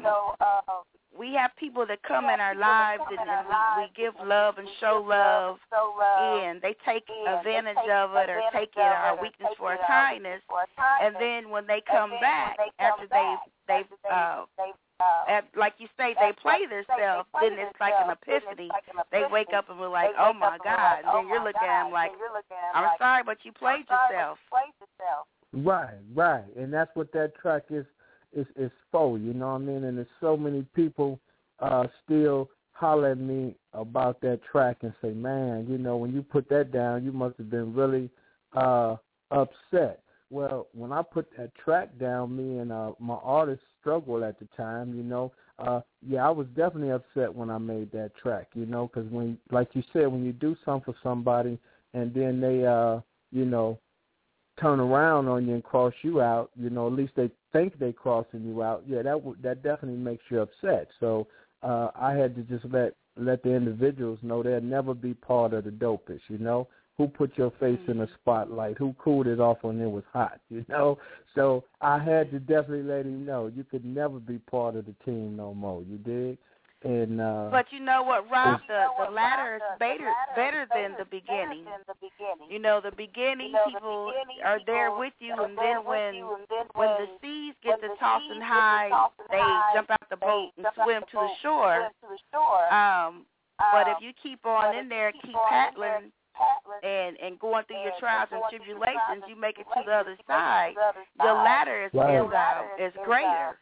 we have people that come in our lives and, and we, we give love and show love, and they take advantage of it or take it our weakness for a kindness, and then when they come back after they've They, uh, at, like you say, they play themselves, then it's like an epiphany. They wake up and we're like, oh, my God. And then you're looking at them like, I'm sorry, but you played yourself. Right, right. And that's what that track is, is, is for, you know what I mean? And there's so many people uh, still holler at me about that track and say, man, you know, when you put that down, you must have been really uh, upset. Well, when I put that track down, me and uh, my artist struggled at the time, you know. Uh, yeah, I was definitely upset when I made that track, you know, because when, like you said, when you do something for somebody and then they, uh, you know, turn around on you and cross you out, you know, at least they think they crossing you out, yeah, that w- that definitely makes you upset. So uh, I had to just let, let the individuals know they'll never be part of the dopest, you know. Who put your face in the spotlight? Who cooled it off when it was hot, you know? So I had to definitely let him know you could never be part of the team no more, you dig? And uh, But you know what, Rob, the, the latter is better, better than the beginning. You know, the beginning, people are there with you, and then when when the seas get to tossing high, they jump out the boat and swim to the shore. Um, but if you keep on in there, keep paddling, and and going through your trials and tribulations, you make it to the other side. Your ladder is right. is, uh, is greater.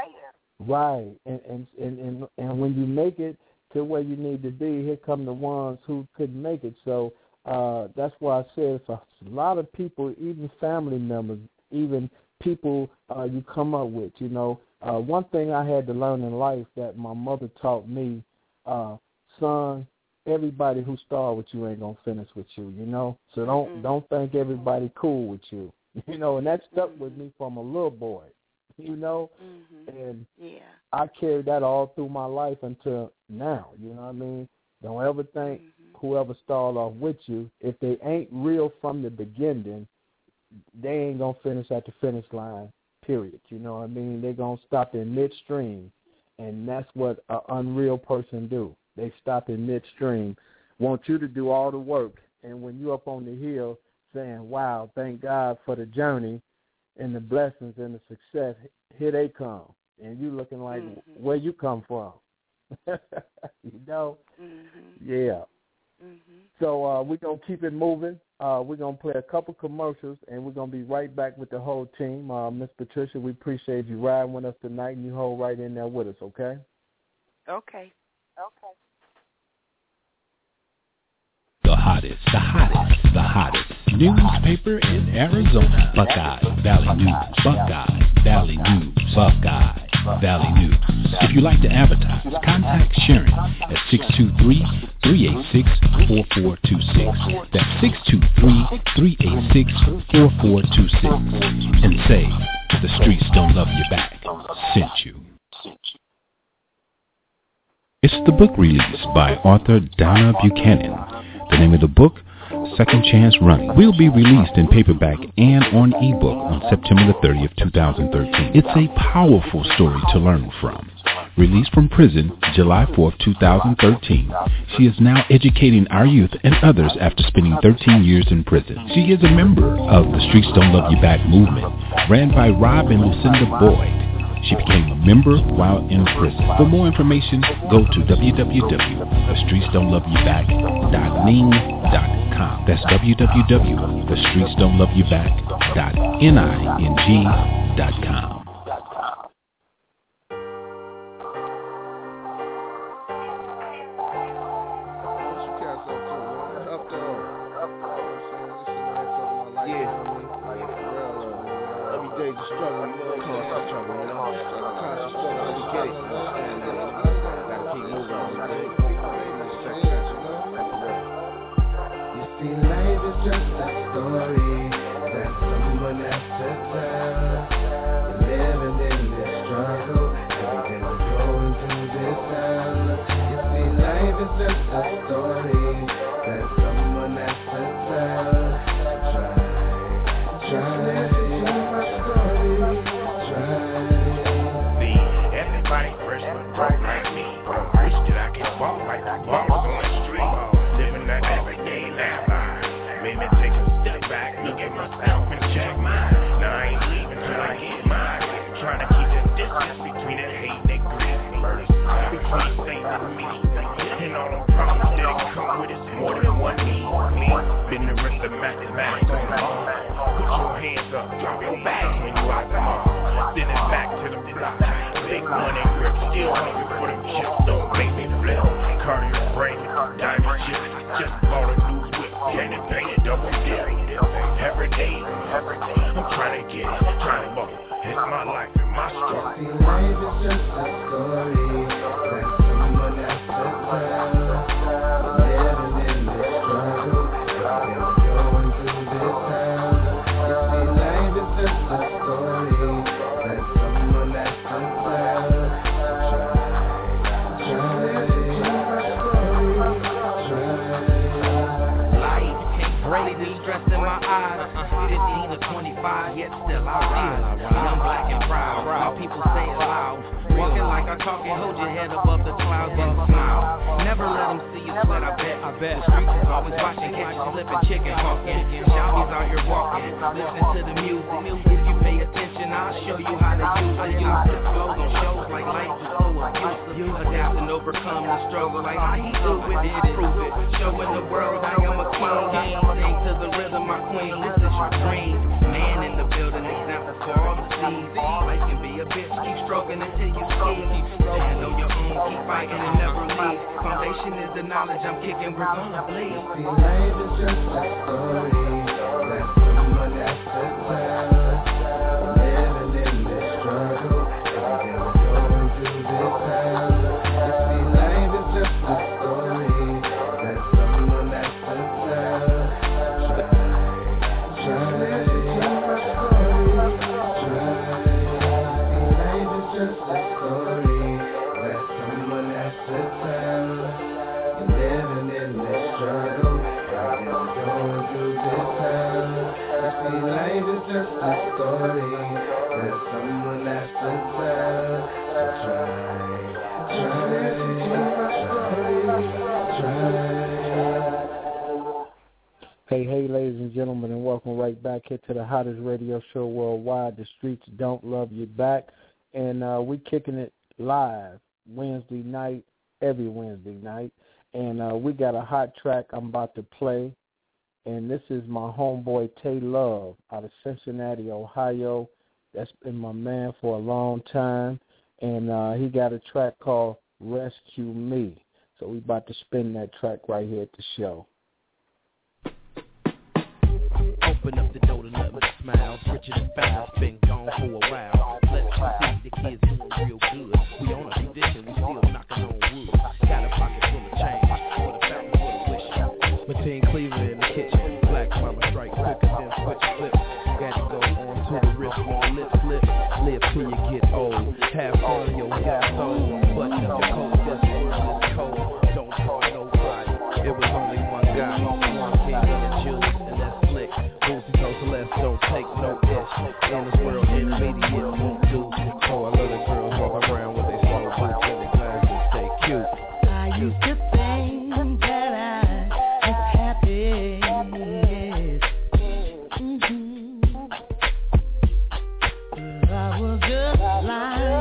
Right, and, and and and and when you make it to where you need to be, here come the ones who couldn't make it. So uh, that's why I said it's a lot of people, even family members, even people uh, you come up with. You know, uh, one thing I had to learn in life that my mother taught me, uh, son. Everybody who started with you ain't gonna finish with you, you know. So don't mm-hmm. don't think everybody cool with you, you know. And that stuck mm-hmm. with me from a little boy, you know. Mm-hmm. And yeah. I carried that all through my life until now. You know what I mean? Don't ever think mm-hmm. whoever started off with you, if they ain't real from the beginning, they ain't gonna finish at the finish line. Period. You know what I mean? They're gonna stop in midstream, and that's what an unreal person do. They stop in midstream, want you to do all the work, and when you up on the hill saying, wow, thank God for the journey and the blessings and the success, here they come. And you looking like, mm-hmm. where you come from? you know? Mm-hmm. Yeah. Mm-hmm. So uh, we're going to keep it moving. Uh, we're going to play a couple commercials, and we're going to be right back with the whole team. Uh, Miss Patricia, we appreciate you riding with us tonight, and you hold right in there with us, okay? Okay. Okay. The hottest, the hottest, the hottest newspaper in Arizona. Buckeye Valley News. Buckeye Valley News. Buckeye Valley News. If you'd like to advertise, contact Sharon at six two three, three eight six, four four two six. That's six two three, three eight six, four four two six. And say, the streets don't love you back. Sent you. It's the book release by author Donna Buchanan. The name of the book, Second Chance Running, will be released in paperback and on ebook on September the thirtieth, twenty thirteen. It's a powerful story to learn from. Released from prison July fourth, twenty thirteen, she is now educating our youth and others after spending thirteen years in prison. She is a member of the Streets Don't Love You Back movement, ran by Rob and Lucinda Boyd. She became a member while in prison. For more information, go to w w w dot the streets don't love you back dot ning dot com. That's w w w dot the streets don't love you back dot ning dot com. Hey, hey, ladies and gentlemen, and welcome right back here to the hottest radio show worldwide, The Streets Don't Love You Back. And uh, we kicking it live Wednesday night, every Wednesday night. And uh, we got a hot track I'm about to play. And this is my homeboy Tay Love out of Cincinnati, Ohio. That's been my man for a long time. And uh, he got a track called Rescue Me. So we about to spin that track right here at the show. Open up the door to let me smile. Richard and Fast been gone for a while. Let's see the kids doing real good. We on a condition, we still knocking on wood. Got a pocket full of change, with a fountain full of wish. Between Cleveland in the kitchen, Black Mama strike quicker than switch flip. Got to go on to the wrist, one lip slip. Live till you get old. Have fun, yo, got soul. But if your coat just works, it's cold. Don't call nobody. It was only one guy, one king of the Jews, and that's slick. Boozy toast less, don't take no ish. In this world, intermediate won't do. Oh, I love the girls walk around with their small boots and their glasses, stay cute. I used to think that I was happy, yes. Mm-hmm. But I was just lying.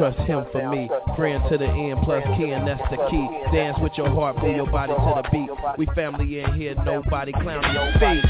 trust him for me. Praying to the end, plus kin, that's the key. Dance with your heart, move your body to the beat. We family in here, nobody clowning your feet.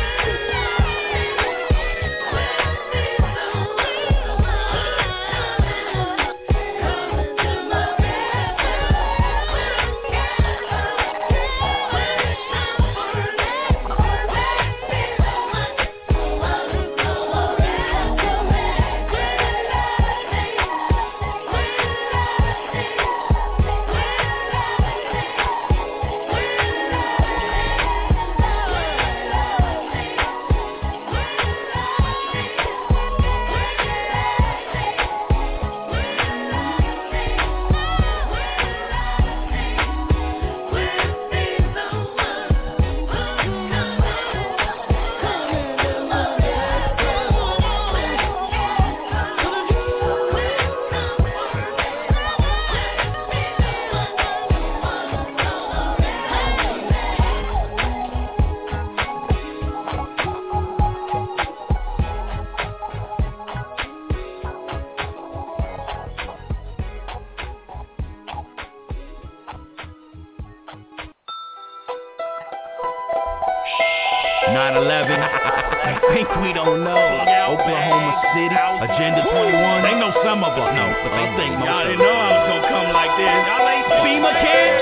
nine eleven, I think we don't know. Oklahoma City, Agenda twenty-one. They know some of us know, but they think most Y'all of didn't know I was gonna come like this. Y'all ain't FEMA kids.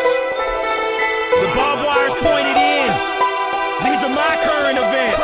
The barbed wire's pointed in. These are my current events.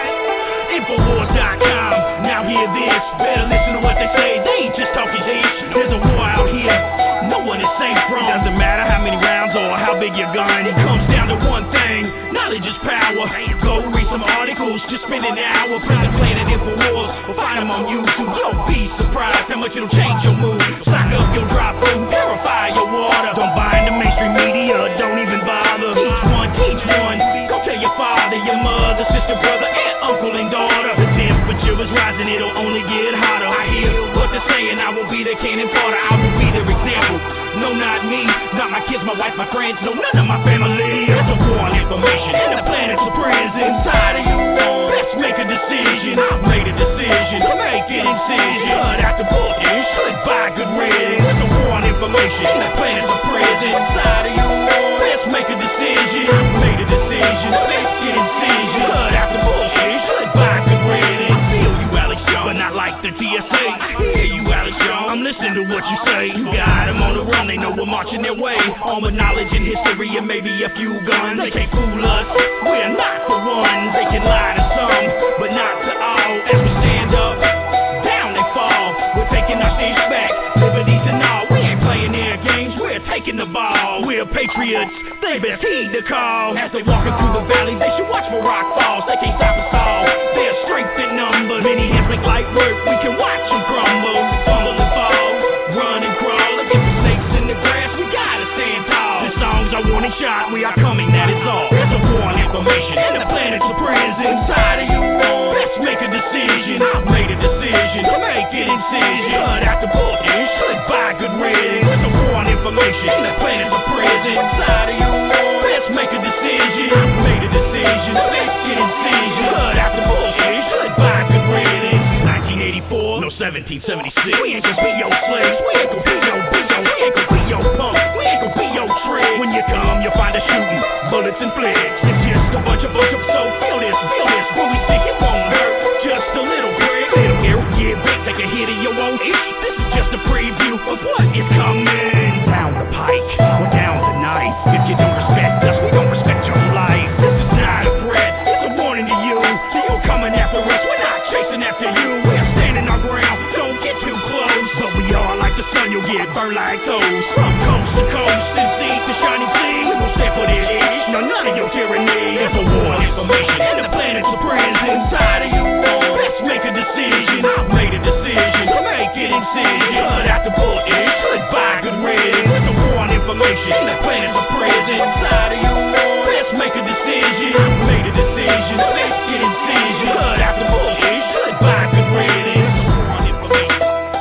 Infowars dot com. Now hear this. Better listen to what they say. They ain't just talking ish. There's a war out here. No one is safe from. Doesn't matter how many rounds or how big your gun. It comes down to one thing. Knowledge is power. Go read some articles. Just spend an hour. Print the Planet Infowars. Or find them on YouTube. You'll be surprised how much it'll change your mood. Stock up your dry food. Purify your water. Don't buy into mainstream media. Don't even bother. Each one, teach one. Go tell your father, your mother, sister, brother, and uncle and daughter. The temperature is rising. It'll only get hotter. I hear what they're saying. I will be their cannon fodder. I will be their example. No, not me. Not my kids, my wife, my friends. No, none of my family. It's a war on information. And the planet's a prison. Inside of you. Let's make a decision. I've made a decision. Make an incision. Cut out the bullshit. Should buy good riddance. It's a war on information. And the planet's a prison. Inside of you. Let's make a decision. I've made a decision. Make an incision. Cut out the bullshit. Should buy good riddance. I feel you, Alex Young, but not like the T S A. I hear you, Alex Young. I'm listening to what you say. You got them on the run. They know we're marching their way. Armed with knowledge and history and maybe a few guns. They can't fool us. We're not the ones. They can lie to some, but not to all. As we stand up, down they fall. We're taking our stage back. Liberties and all. We ain't playing their games. We're taking the ball. We're patriots. They best heed the call. As they walking through the valley, they should watch for rock falls. They can't stop us all. They're strength in numbers. Many hands make light work. We can watch them crumble. Fumble and fall. Run and crawl against the snakes in the grass. We gotta stand tall. The songs are warning shot. We are coming, that is all. There's a war on information. And the planet's a prison. Inside of you. Let's make a decision. I've made a decision. Make an incision. Cut out the bullshit. Should buy good riddance. There's a war on information. And the planet's a prison. Inside of you. Let's make a decision. I've made a decision. Make an incision. Cut out the bullshit. Should buy good riddance. nineteen eighty-four. No seventeen seventy-six. We ain't gonna be your slaves. We ain't gonna be your bitch. We ain't gonna be your punk. We ain't gonna be your trick. When you come, you'll find us shooting bullets and flicks. It's just a bunch of bunch of so feel this, feel this. When we stick, it won't hurt. Just a little prick. Little arrow, yeah, bitch. Take a hit of your own itch. This is just a preview of what is coming. Down the pike or down the knife. If you don't respect us, we don't respect your life. This is not a threat. It's a warning to you. So you coming after us. We're not chasing after you. We're standing our ground. Don't get too close. But we are like the sun. You'll get burned like toast. From coast to coast and sea to shining sea. We will stand for this ish. No, none of your tyranny. It's a war on information. And the planet's a prison. Inside of you. Let's make a decision. I've made a decision. Make an incision. Cut out the bullshit. Should buy good riddance. It's a war on information. And the planet's a prison. Inside of you. Let's make a decision. I've made a decision. Make an incision. Cut out the bullshit. Should buy good riddance. It's a war on information.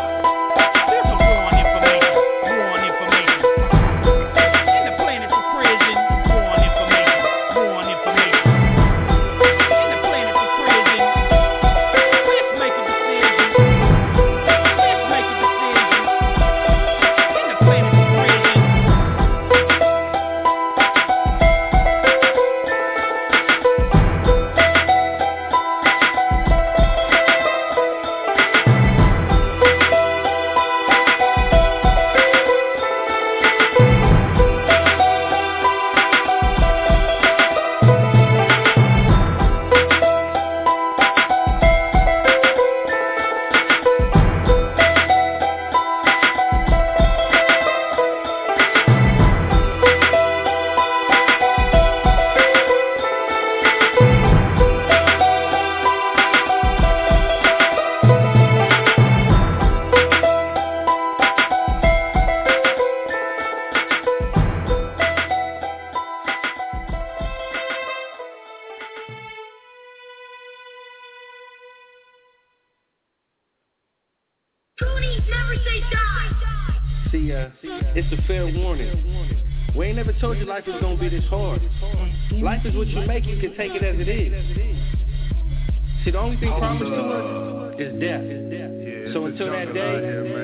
There's a war on information. War on information. And the planet's a prison. War on information. War on information. And the planet's a prison. Let's make a decision. Let's make a decision. It's a fair warning. We ain't never told you life is gonna be this hard. Life is what you make, you can take it as it is. See, the only thing promised to us is death. Yeah, so until that day,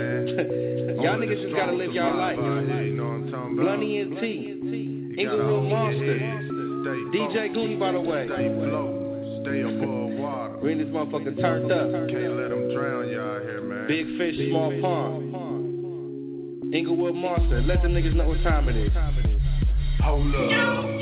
here, y'all niggas just gotta live y'all life. Blunny and T, Inglewood Monster, D J Gooney, by the way. Stay above water. We in this motherfucker turned up. Can't let them drown y'all here, man. Big fish, small pond. Inglewood Monster, let the niggas know what time it is. Hold up.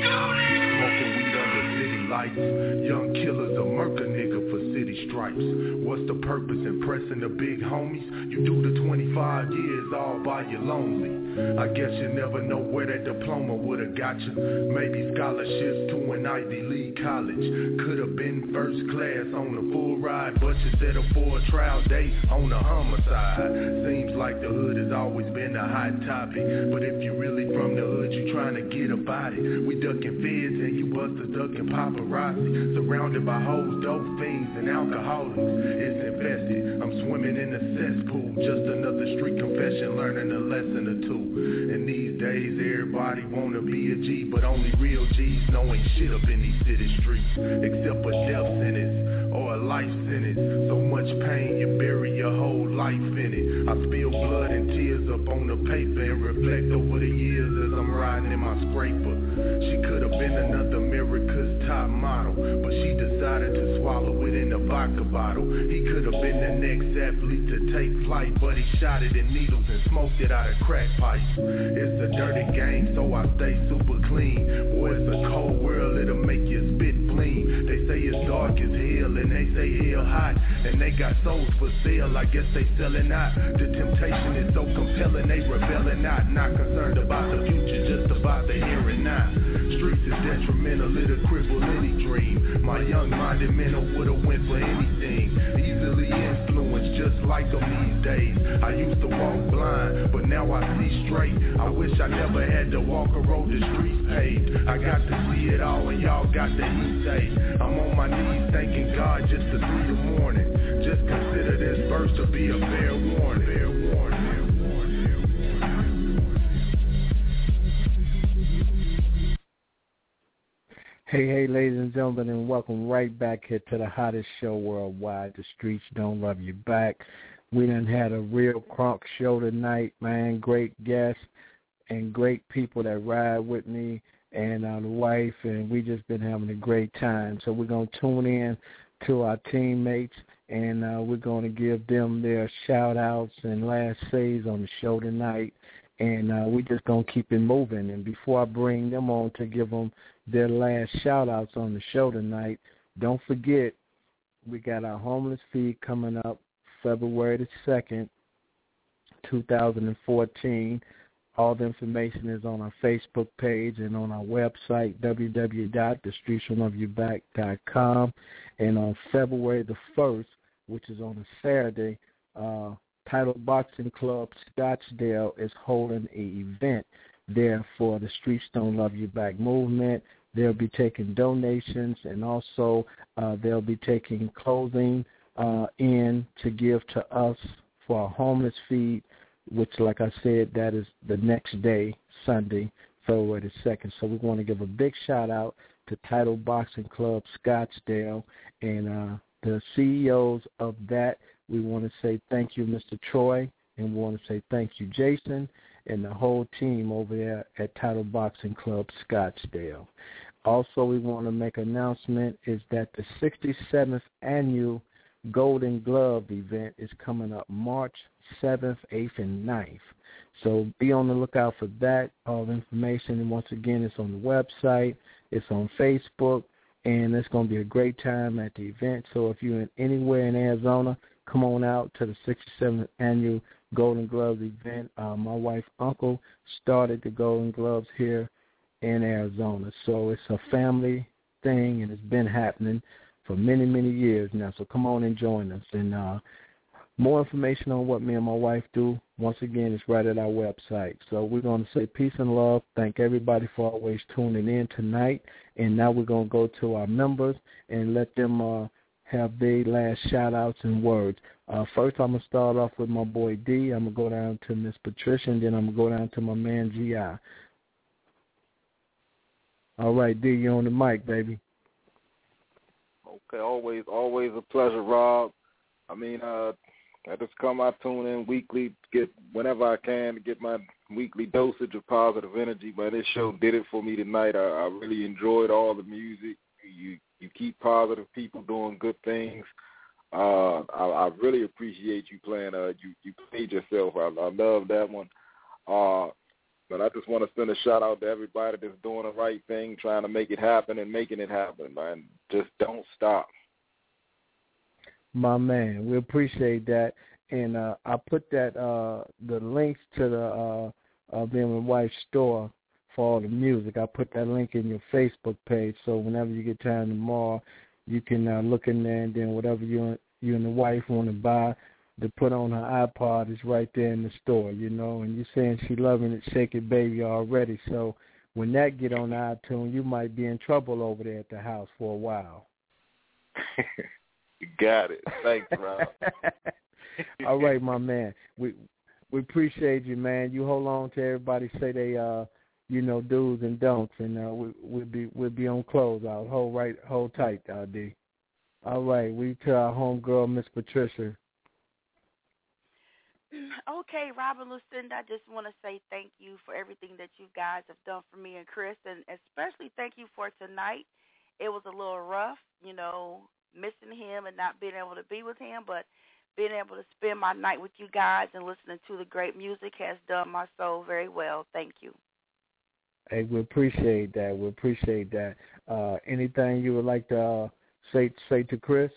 Smoking weed under city lights. Young killers a murk a nigga for city stripes. What's the purpose impressing the big homies? You do the twenty-five years all by your lonely. I guess you never know where that diploma would've got you. Maybe scholarships to an Ivy League college. Could've been first class on a full ride, but you settled for a trial date on a homicide. Seems like the hood has always been a hot topic, but if you really from the hood, you trying to get about it. We ducking feds and you busters ducking paparazzi. Surrounded by hoes, dope fiends, and alcoholics. It's infested. I'm swimming in a cesspool. Just another street confession, learning a lesson or two. And these days everybody wanna be a G, but only real G's know ain't shit up in these city streets, except for death sentence or a life sentence. So much pain you bury your whole life in it. I spill blood and tears up on the paper and reflect over the years as I'm riding in my scraper. She could have been another America's top model, but she decided to swallow it in a vodka bottle. He could have been the next athlete to take flight, but he shot it in needles and smoked it out of crack pipes. It's a dirty game, so I stay super clean. Boy, it's a cold world, it'll make your spit bleed. They say it's dark as hell, and they say hell hot, and they got souls for sale, I guess they selling out. The temptation is so compelling, they rebelling out. Not concerned about the future, just about the here and now. Streets is detrimental, it'll cripple any dream. My young-minded mental would've went for anything. Easily influenced, just like them these days. I used to walk blind, but now I see straight. I wish I never had to walk a road the streets paved. I got to see it all, and y'all got to he say. I'm on my knees thanking God just to see the morning. Just consider this verse to be a fair warning. Fair warning. Hey, hey, ladies and gentlemen, and welcome right back here to the hottest show worldwide, The Streets Don't Love You Back. We done had a real crunk show tonight, man. Great guests and great people that ride with me and uh, the wife, and we just been having a great time. So we're going to tune in to our teammates, and uh, we're going to give them their shout-outs and last says on the show tonight. And uh, we're just going to keep it moving. And before I bring them on to give them their last shout-outs on the show tonight, don't forget we got our homeless feed coming up February the second, two thousand fourteen. All the information is on our Facebook page and on our website, w w w dot the streets don't love you back dot com. And on February the first, which is on a Saturday, uh, Title Boxing Club Scottsdale is holding an event there for the Streets Don't Love You Back movement. They'll be taking donations, and also uh, they'll be taking clothing uh, in to give to us for our homeless feed, which, like I said, that is the next day, Sunday, February the second. So we want to give a big shout-out to Title Boxing Club Scottsdale and uh, the C E Os of that. We want to say thank you, Mister Troy, and we want to say thank you, Jason, and the whole team over there at Title Boxing Club Scottsdale. Also, we want to make an announcement is that the sixty-seventh Annual Golden Glove event is coming up March seventh, eighth, and ninth. So be on the lookout for that. All the information, and once again, it's on the website, it's on Facebook, and it's going to be a great time at the event. So if you're in anywhere in Arizona, come on out to the sixty-seventh Annual Golden Gloves event. Uh, my wife's uncle started the Golden Gloves here in Arizona. So it's a family thing, and it's been happening for many, many years now. So come on and join us. And uh, more information on what me and my wife do, once again, it's right at our website. So we're going to say peace and love. Thank everybody for always tuning in tonight. And now we're going to go to our members and let them uh, have their last shout-outs and words. Uh, first, I'm going to start off with my boy D. I'm going to go down to Miss Patricia, and then I'm going to go down to my man G I. All right, D, you're on the mic, baby. Okay, always, always a pleasure, Rob. I mean, uh, I just come, I tune in weekly, get whenever I can to get my weekly dosage of positive energy. But this show did it for me tonight. I, I really enjoyed all the music. You you keep positive people doing good things. Uh, I, I really appreciate you playing. Uh, you you played yourself. I, I love that one. Uh, but I just want to send a shout out to everybody that's doing the right thing, trying to make it happen and making it happen, man. Just don't stop. My man, we appreciate that, and uh, I put that uh, the links to the uh, uh, being my wife's store for all the music. I put that link in your Facebook page, so whenever you get time tomorrow, you can uh, look in there, and then whatever you you and the wife want to buy to put on her iPod is right there in the store, you know. And you're saying she loving it, Shake It Baby already. So when that get on iTunes, you might be in trouble over there at the house for a while. You got it. Thanks, Rob. All right, my man. We we appreciate you, man. You hold on to everybody say they uh you know do's and don'ts, and uh, we we'll be we'll be on close out. Hold right, hold tight, uh, D. All right, we to our homegirl, Miss Patricia. Okay, Robin, Lucinda, I just want to say thank you for everything that you guys have done for me and Chris, and especially thank you for tonight. It was a little rough, you know, missing him and not being able to be with him, but being able to spend my night with you guys and listening to the great music has done my soul very well. Thank you. Hey, we appreciate that. We appreciate that. Uh, anything you would like to uh, say say to Chris?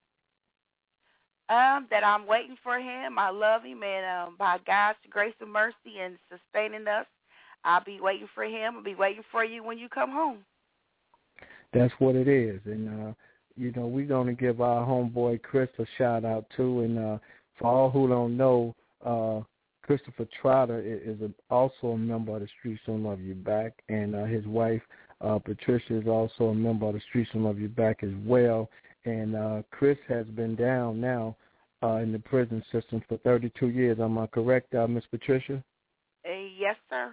Um, that I'm waiting for him. I love him, and um, by God's grace and mercy and sustaining us, I'll be waiting for him. I'll be waiting for you when you come home. That's what it is, and uh, you know, we're going to give our homeboy Chris a shout-out, too. And uh, for all who don't know, uh, Christopher Trotter is a, also a member of the Streets Don't Love You Back, and uh, his wife, uh, Patricia, is also a member of the Streets Don't Love You Back as well. And uh, Chris has been down now uh, in the prison system for thirty-two years. Am I correct, uh, Miss Patricia? Uh, yes, sir.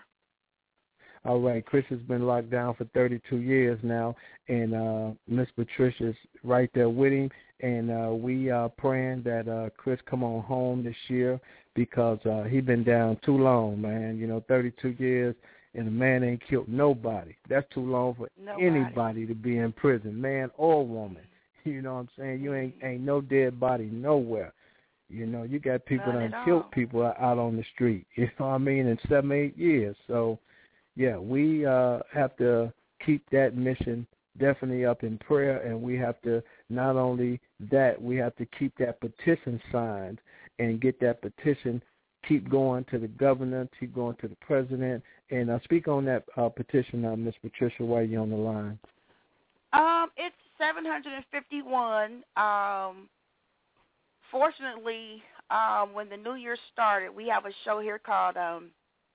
All right, Chris has been locked down for thirty-two years now, and uh, Miss Patricia's right there with him, and uh, we are praying that uh, Chris come on home this year because uh, he been down too long, man. You know, thirty-two years, and a man ain't killed nobody. That's too long for Nobody. anybody to be in prison, man or woman. You know what I'm saying? You ain't ain't no dead body nowhere. You know, you got people Not that killed people out on the street, you know what I mean, in seven, eight years. So, yeah, we uh, have to keep that mission definitely up in prayer, and we have to, not only that, we have to keep that petition signed and get that petition, keep going to the governor, keep going to the president, and uh, speak on that uh, petition, uh, Miss Patricia, while you're on the line. Um, it's seven hundred fifty-one. Um, fortunately, um, when the new year started, we have a show here called um,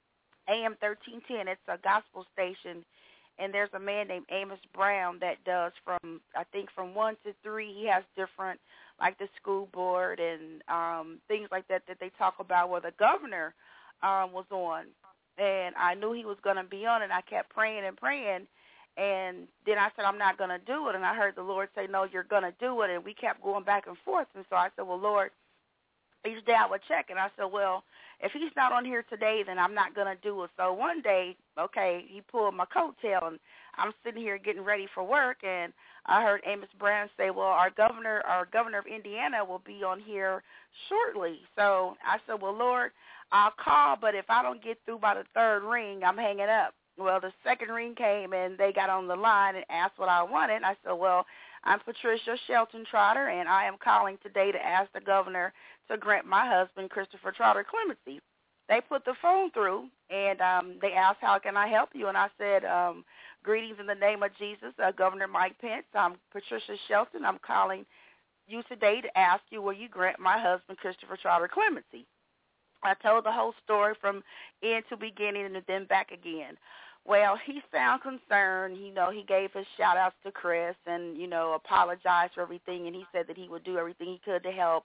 A M thirteen ten. It's a gospel station, and there's a man named Amos Brown that does from, I think, from one to three. He has different, like the school board and um, things like that that they talk about where the governor um, was on. And I knew he was going to be on, and I kept praying and praying. And then I said, I'm not going to do it. And I heard the Lord say, no, you're going to do it. And we kept going back and forth. And so I said, well, Lord, each day I would check. And I said, well, if he's not on here today, then I'm not going to do it. So one day, okay, he pulled my coattail, and I'm sitting here getting ready for work. And I heard Amos Brown say, well, our governor, our governor of Indiana will be on here shortly. So I said, well, Lord, I'll call, but if I don't get through by the third ring, I'm hanging up. Well, the second ring came, and they got on the line and asked what I wanted. I said, well, I'm Patricia Shelton Trotter, and I am calling today to ask the governor to grant my husband, Christopher Trotter, clemency. They put the phone through, and um, they asked, how can I help you? And I said, um, greetings in the name of Jesus, uh, Governor Mike Pence. I'm Patricia Shelton. I'm calling you today to ask you, will you grant my husband, Christopher Trotter, clemency? I told the whole story from end to beginning and then back again. Well, he sounded concerned. You know, he gave his shout-outs to Chris and, you know, apologized for everything, and he said that he would do everything he could to help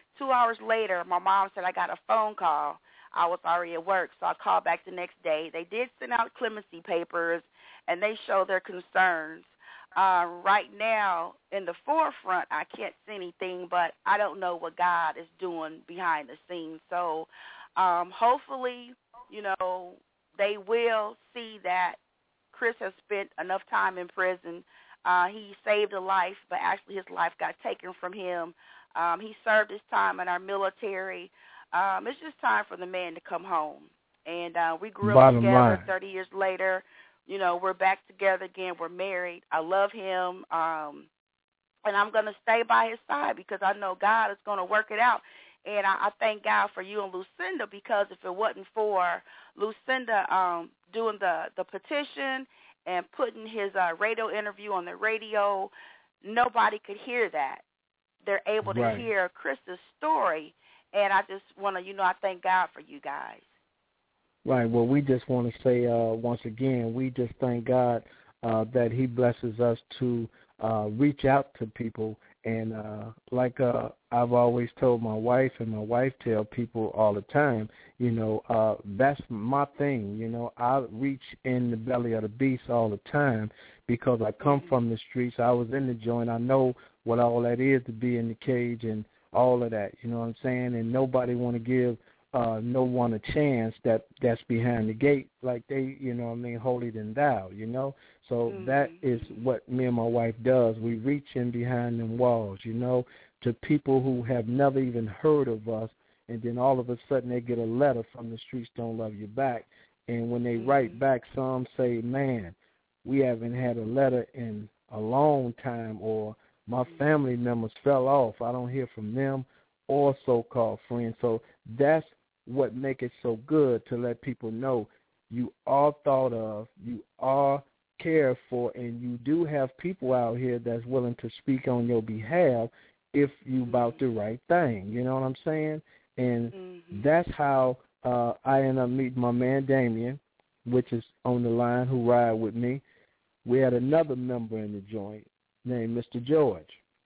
Two hours later, my mom said I got a phone call. I was already at work, so I called back the next day. They did send out clemency papers, and they showed their concerns. Uh, right now, in the forefront, I can't see anything, but I don't know what God is doing behind the scenes. So um, hopefully, you know, they will see that Chris has spent enough time in prison. Uh, he saved a life, but actually his life got taken from him. Um, he served his time in our military. Um, it's just time for the man to come home. And uh, we grew up together line. thirty years later. You know, we're back together again. We're married. I love him. Um, and I'm going to stay by his side because I know God is going to work it out. And I, I thank God for you and Lucinda, because if it wasn't for Lucinda um, doing the, the petition and putting his uh, radio interview on the radio, nobody could hear that. They're able to Right. hear Chris's story. And I just want to, you know, I thank God for you guys. Right. Well, we just want to say uh, once again, we just thank God uh, that he blesses us to uh, reach out to people. And uh, like uh, I've always told my wife, and my wife tell people all the time, you know, uh, that's my thing. You know, I reach in the belly of the beast all the time because I come from the streets. I was in the joint. I know what all that is to be in the cage and all of that. You know what I'm saying? And nobody want to give uh, no one a chance that that's behind the gate, like they, you know what I mean, holier than thou, you know. So mm-hmm. that is what me and my wife does. We reach in behind them walls, you know, to people who have never even heard of us, and then all of a sudden they get a letter from the Streets Don't Love You Back. And when they mm-hmm. write back, some say, man, we haven't had a letter in a long time, or my family members fell off. I don't hear from them or so-called friends. So that's what make it so good, to let people know you are thought of, you are cared for, and you do have people out here that's willing to speak on your behalf if you about the right thing. You know what I'm saying? And mm-hmm. that's how uh, I end up meeting my man Damien, which is on the line, who ride with me. We had another member in the joint named Mister George.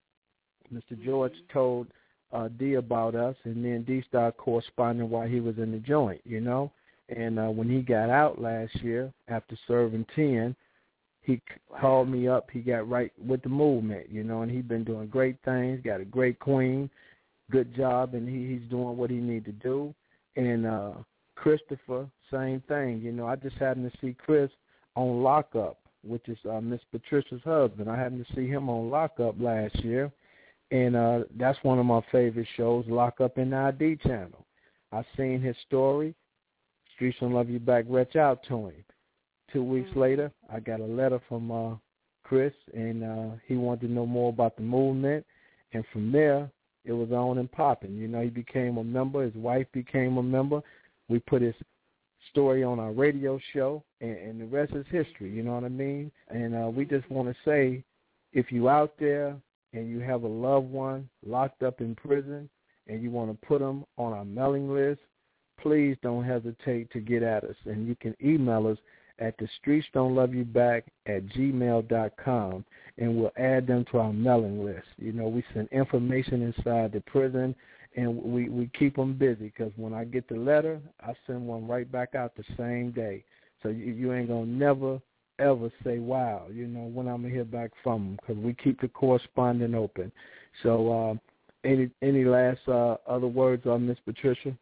Mister George mm-hmm. told uh, D about us, and me and D started corresponding while he was in the joint, you know. And uh, when he got out last year after serving ten, he wow. called me up. He got right with the movement, you know, and he's been doing great things, got a great queen, good job, and he, he's doing what he need to do. And uh, Christopher, same thing. You know, I just happened to see Chris on Lockup, which is uh, Miss Patricia's husband. I happened to see him on Lockup last year, and uh, that's one of my favorite shows, Lockup in the I D channel. I seen his story. Streets Don't Love You Back reach out to him. Two weeks mm-hmm. later, I got a letter from uh, Chris, and uh, he wanted to know more about the movement. And from there, it was on and popping. You know, he became a member. His wife became a member. We put his story on our radio show, and, and the rest is history. You know what I mean? And uh, we just want to say, if you out there and you have a loved one locked up in prison and you want to put them on our mailing list, please don't hesitate to get at us. And you can email us at the streets don't love you back at gmail dot com, and we'll add them to our mailing list. You know, we send information inside the prison, and we, we keep them busy, because when I get the letter, I send one right back out the same day. So you, you ain't going to never, ever say, wow, you know, when I'm going to hear back from them, because we keep the correspondence open. So uh, any any last uh, other words on Miss Patricia?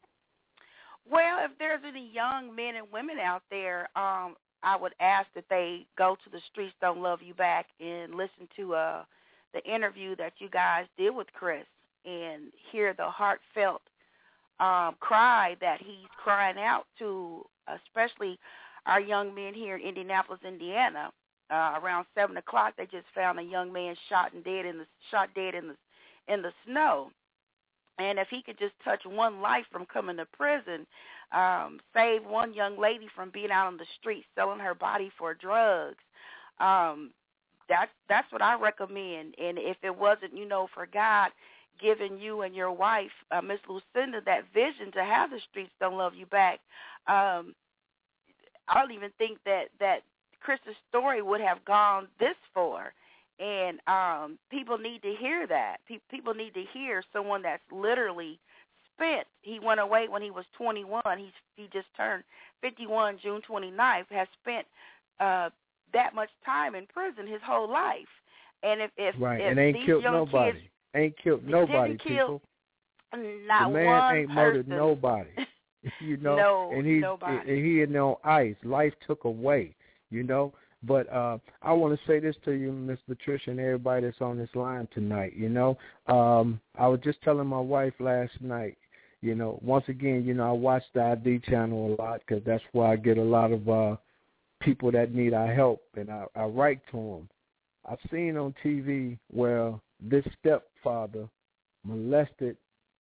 Well, if there's any young men and women out there, um, I would ask that they go to the Streets Don't Love You Back and listen to uh, the interview that you guys did with Chris, and hear the heartfelt um, cry that he's crying out to, especially our young men here in Indianapolis, Indiana. Uh, around seven o'clock, they just found a young man shot and dead in the shot dead in the in the snow. And if he could just touch one life from coming to prison, um, save one young lady from being out on the street selling her body for drugs, um, that's that's what I recommend. And if it wasn't, you know, for God giving you and your wife, uh, Miss Lucinda, that vision to have the Streets Don't Love You Back, um, I don't even think that, that Chris's story would have gone this far And um, people need to hear that. Pe- people need to hear someone that's literally spent. He went away when he was twenty-one. He's he just turned fifty-one June twenty-ninth, has spent uh, that much time in prison his whole life. And if, if, right. if and ain't these killed young nobody. kids ain't killed nobody, kill, people. Not the man one ain't person. murdered nobody. You know, no, and he's nobody. and he in on ice. Life took away, you know. But uh, I want to say this to you, Miss Patricia, and everybody that's on this line tonight. You know, um, I was just telling my wife last night. You know, once again, you know, I watch the I D channel a lot because that's where I get a lot of uh, people that need our help, and I, I write to them. I've seen on T V where this stepfather molested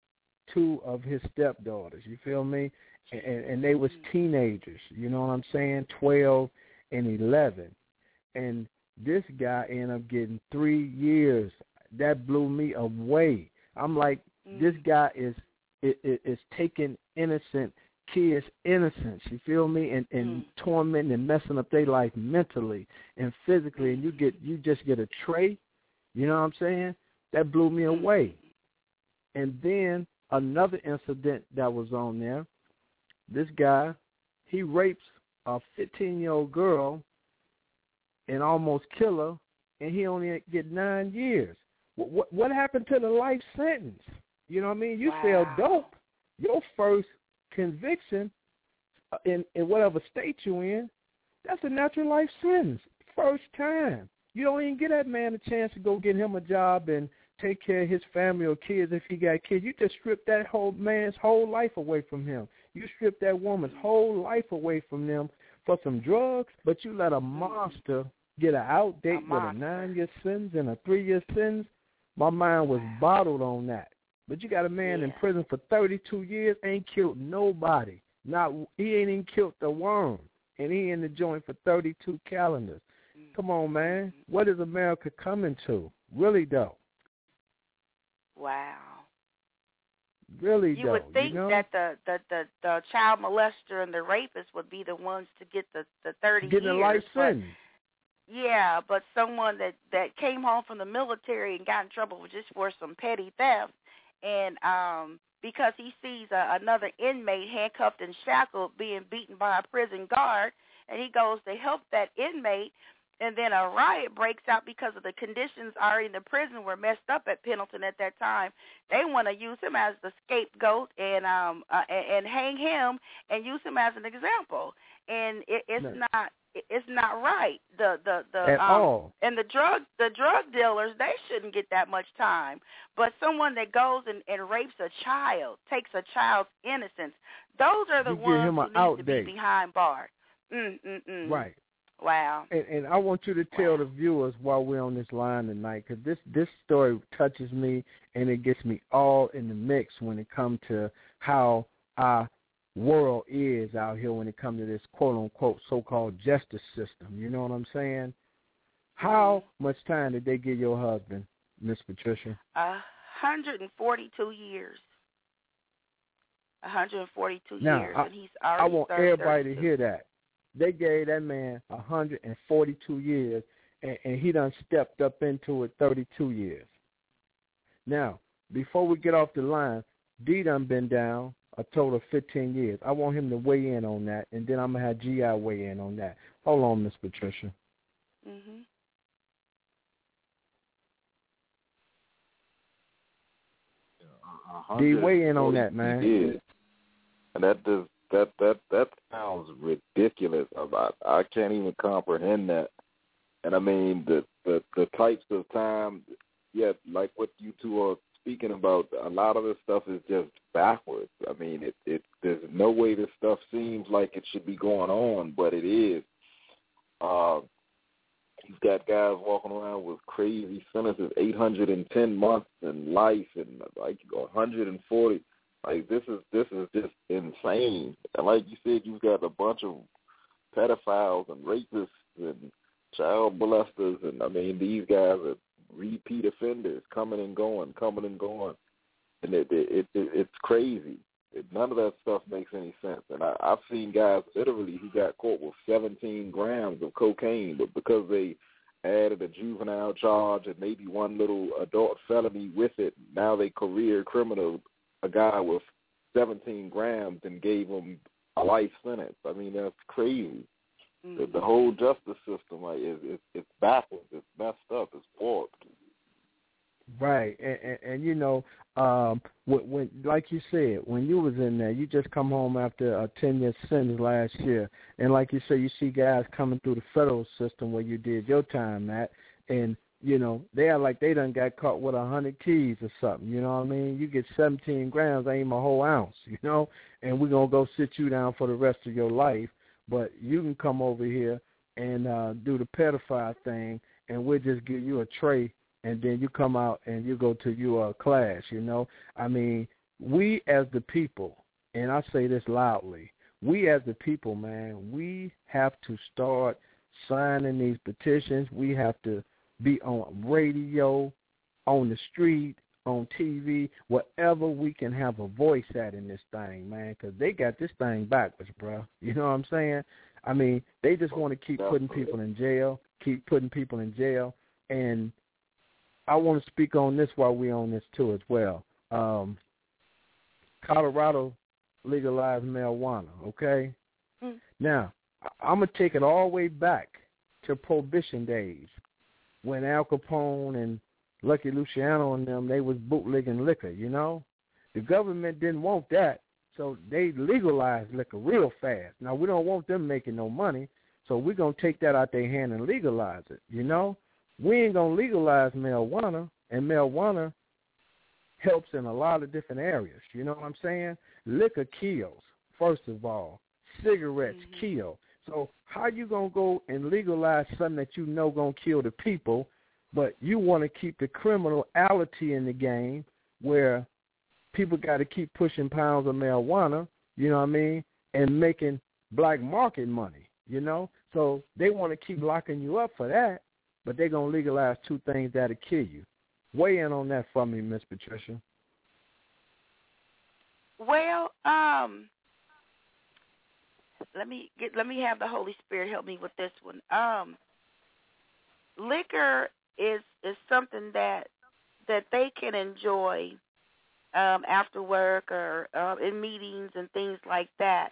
two of his stepdaughters, you feel me? And, and they was teenagers, you know what I'm saying, twelve and eleven. And this guy ended up getting three years. That blew me away. I'm like, mm. this guy is is, is taking innocent kids' innocence, you feel me, and, and mm. tormenting and messing up their life mentally and physically, and you get you just get a trait, you know what I'm saying? That blew me away. And then another incident that was on there, this guy, he rapes a fifteen-year-old girl and almost kill her, and he only get nine years. What, what, what happened to the life sentence? You know what I mean? You wow. sell dope. Your first conviction in, in whatever state you in, that's a natural life sentence. First time. You don't even give that man a chance to go get him a job and take care of his family or kids if he got kids. You just strip that whole man's whole life away from him. You strip that woman's whole life away from them for some drugs, but you let a monster get an outdate with a nine-year sentence and a three-year sentence. My mind was bottled on that. But you got a man yeah. in prison for thirty-two years, ain't killed nobody. Not he ain't even killed the worm, and he in the joint for thirty-two calendars. Mm-hmm. Come on, man. What is America coming to? Really, though. Wow. Really, you though, would think you know? that the, the, the, the child molester and the rapist would be the ones to get the, the thirty Getting years. a life but, sentence. Yeah, but someone that, that came home from the military and got in trouble just for some petty theft, and um, because he sees a, another inmate handcuffed and shackled being beaten by a prison guard, and he goes to help that inmate, and then a riot breaks out because of the conditions already in the prison were messed up at Pendleton at that time. They want to use him as the scapegoat and um uh, and, and hang him and use him as an example. And it, it's no. not it's not right. The the the at um, all. And the drug the drug dealers, they shouldn't get that much time. But someone that goes and, and rapes a child, takes a child's innocence, those are the you ones him who an need out to date. be behind bars. Mm mm mm. Right. Wow. And, and I want you to tell wow. the viewers while we're on this line tonight, because this, this story touches me and it gets me all in the mix when it comes to how our world is out here when it comes to this quote-unquote so-called justice system. You know what I'm saying? How much time did they give your husband, Miss Patricia? one hundred forty-two years. one hundred forty-two now, years, I, and he's already I want served everybody thirty-two. to hear that. They gave that man one hundred forty-two years, and, and he done stepped up into it thirty-two years. Now, before we get off the line, D done been down a total of fifteen years. I want him to weigh in on that, and then I'm going to have G I weigh in on that. Hold on, Miss Patricia. Mm-hmm. D, weigh in on that, man. Years. And that does that that that sounds ridiculous. I, I can't even comprehend that. And I mean the, the the types of time, yeah, like what you two are speaking about. A lot of this stuff is just backwards. I mean, it it there's no way this stuff seems like it should be going on, but it is. Uh, you've got guys walking around with crazy sentences, eight hundred ten months in life, and like one hundred forty. Like this is this is just insane. And like you said, you've got a bunch of pedophiles and rapists and child molesters, and I mean these guys are repeat offenders, coming and going, coming and going, and it it, it it's crazy. It, none of that stuff makes any sense. And I, I've seen guys literally who got caught with seventeen grams of cocaine, but because they added a juvenile charge and maybe one little adult felony with it. Now they career criminal a guy with seventeen grams and gave him a life sentence. I mean, that's crazy. Mm-hmm. The, the whole justice system, like, is it's, it's backwards. It's messed up. It's warped. Right, and, and, and you know, um, when, when, like you said, when you was in there, you just come home after a ten-year sentence last year, and like you say, you see guys coming through the federal system where you did your time at, and you know, they are like they done got caught with a hundred keys or something. You know what I mean? You get seventeen grams, ain't a whole ounce. You know, and we're gonna go sit you down for the rest of your life, but you can come over here and uh, do the pedophile thing, and we'll just give you a tray. And then you come out and you go to your uh, class, you know. I mean, we as the people, and I say this loudly, we as the people, man, we have to start signing these petitions. We have to be on radio, on the street, on T V, wherever we can have a voice at in this thing, man, because they got this thing backwards, bro. You know what I'm saying? I mean, they just want to keep putting people in jail, keep putting people in jail, and I want to speak on this while we're on this, too, as well. Um, Colorado legalized marijuana, okay? Mm. Now, I'm going to take it all the way back to Prohibition days when Al Capone and Lucky Luciano and them, they was bootlegging liquor, you know? The government didn't want that, so they legalized liquor real fast. Now, we don't want them making no money, so we're going to take that out their hand and legalize it, you know? We ain't going to legalize marijuana, and marijuana helps in a lot of different areas. You know what I'm saying? Liquor kills, first of all. Cigarettes mm-hmm. kill. So how you going to go and legalize something that you know going to kill the people, but you want to keep the criminality in the game where people got to keep pushing pounds of marijuana, you know what I mean, and making black market money, you know? So they want to keep locking you up for that. But they're going to legalize two things that'll kill you. Weigh in on that for me, Miss Patricia. Well, um, let me get, let me have the Holy Spirit help me with this one. Um, liquor is is something that that they can enjoy um, after work or uh, in meetings and things like that,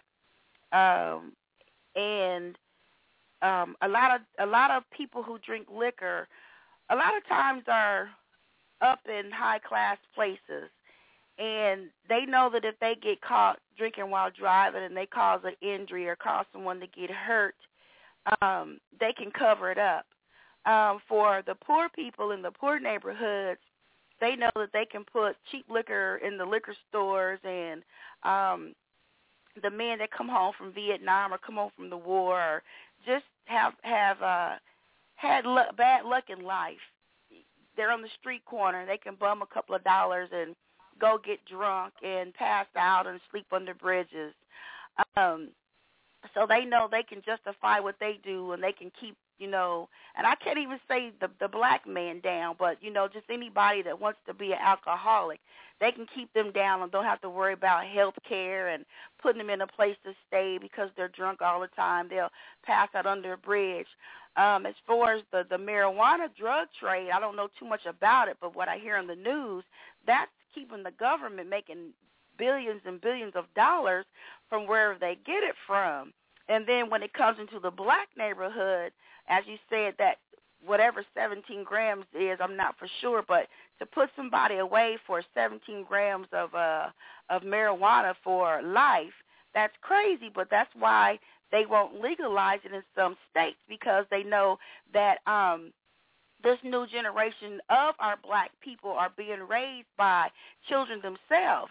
um, and. Um, a lot of a lot of people who drink liquor, a lot of times are up in high class places, and they know that if they get caught drinking while driving and they cause an injury or cause someone to get hurt, um, they can cover it up. Um, for the poor people in the poor neighborhoods, they know that they can put cheap liquor in the liquor stores, and um, the men that come home from Vietnam or come home from the war or just have have uh, had luck, bad luck in life. They're on the street corner. They can bum a couple of dollars and go get drunk and pass out and sleep under bridges. Um, so they know they can justify what they do, and they can keep, you know, and I can't even say the, the black man down, but, you know, just anybody that wants to be an alcoholic, they can keep them down and don't have to worry about health care and putting them in a place to stay because they're drunk all the time. They'll pass out under a bridge. Um, as far as the, the marijuana drug trade, I don't know too much about it, but what I hear in the news, that's keeping the government making billions and billions of dollars from wherever they get it from. And then when it comes into the black neighborhood, as you said, that whatever seventeen grams is, I'm not for sure, but to put somebody away for seventeen grams of uh, of marijuana for life, that's crazy. But that's why they won't legalize it in some states, because they know that um, this new generation of our black people are being raised by children themselves.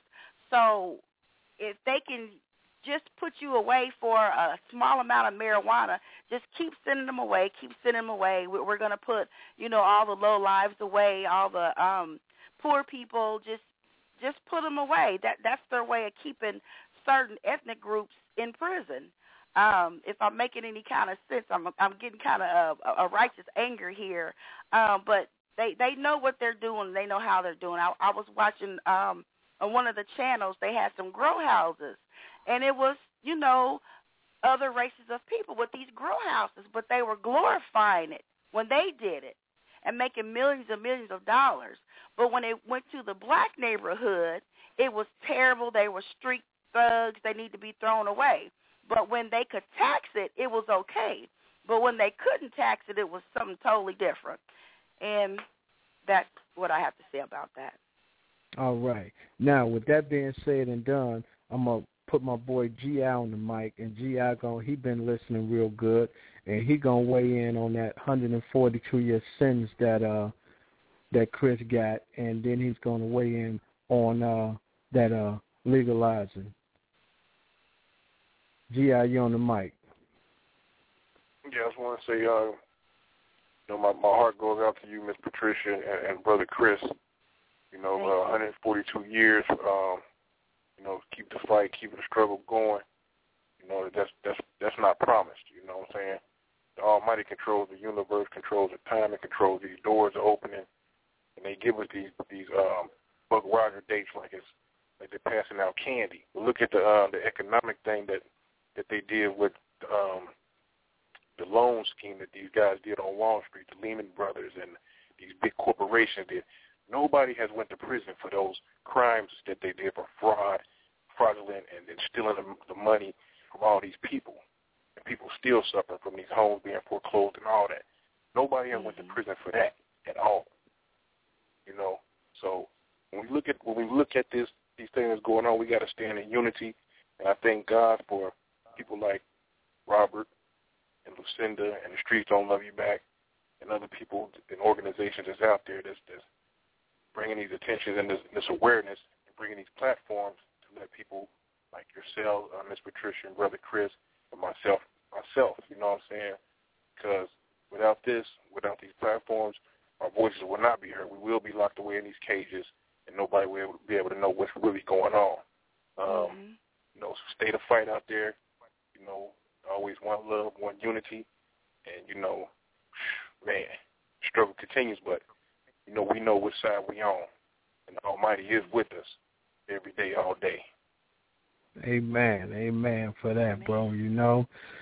So if they can just put you away for a small amount of marijuana, just keep sending them away, keep sending them away. We're going to put, you know, all the low lives away, all the um, poor people, just just put them away. That That's their way of keeping certain ethnic groups in prison. Um, if I'm making any kind of sense, I'm I'm getting kind of a, a righteous anger here. Um, but they, they know what they're doing. They know how they're doing. I, I was watching um, on one of the channels, they had some grow houses. And it was, you know, other races of people with these grow houses, but they were glorifying it. when they did it and making millions and millions of dollars. But when it went to the black neighborhood, it was terrible. They were street thugs. They need to be thrown away. But when they could tax it, it was okay. But when they couldn't tax it, it was something totally different. And that's what I have to say about that. All right. Now, with that being said and done, I'm going to put my boy G I on the mic, and G I going he been listening real good, and he going to weigh in on that one hundred forty-two year sentence that uh that Chris got, and then he's going to weigh in on uh that uh legalizing. G I, you on the mic. Yeah, I just want to say, uh, you know, my, my heart goes out to you, Miss Patricia, and, and Brother Chris. You know, uh, one hundred forty-two years, um, you know, keep the fight, keep the struggle going. You know, that's that's that's not promised. You know what I'm saying? The Almighty controls the universe, controls the time, and controls these doors are opening, and they give us these these um, Buck Roger dates like it's like they're passing out candy. But look at the uh, the economic thing that that they did with um, the loan scheme that these guys did on Wall Street, the Lehman Brothers and these big corporations did. Nobody has went to prison for those crimes that they did for fraud, fraudulent, and, and stealing the, the money from all these people. And people still suffering from these homes being foreclosed and all that. Nobody has went to prison for that at all. You know, so when we look at when we look at this these things going on, we got to stand in unity. And I thank God for people like Robert and Lucinda and the Streets Don't Love You Back and other people and organizations that's out there that's, that's bringing these attentions and this, this awareness and bringing these platforms to let people like yourself, uh, Miss Patricia and Brother Chris, and myself, myself, you know what I'm saying? Because without this, without these platforms, our voices will not be heard. We will be locked away in these cages, and nobody will be able to know what's really going on. Um, mm-hmm. You know, stay the fight out there. You know, always one love, one unity, and, you know, man, struggle continues, but you know, we know which side we on, and the Almighty is with us every day, all day. Amen. Amen for that, bro, you know.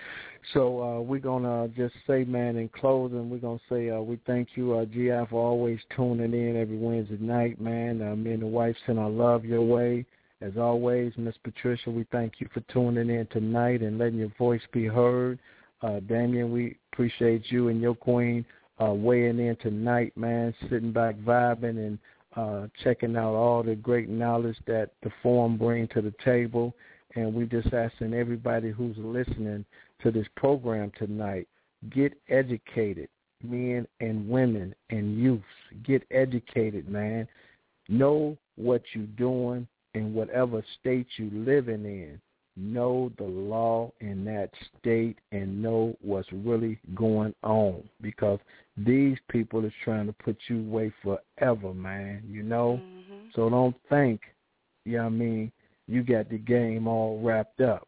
So uh, we're going to just say, man, in closing, we're going to say uh, we thank you, uh, G I, for always tuning in every Wednesday night, man. Uh, me and the wife send our love your way. As always, Miss Patricia, we thank you for tuning in tonight and letting your voice be heard. Uh, Damien, we appreciate you and your queen Uh, weighing in tonight, man, sitting back vibing and uh, checking out all the great knowledge that the forum bring to the table. And we just asking everybody who's listening to this program tonight, get educated, men and women and youths. Get educated, man. Know what you're doing in whatever state you living in. Know the law in that state and know what's really going on, because these people is trying to put you away forever, man, you know? Mm-hmm. So don't think, you know what I mean, you got the game all wrapped up.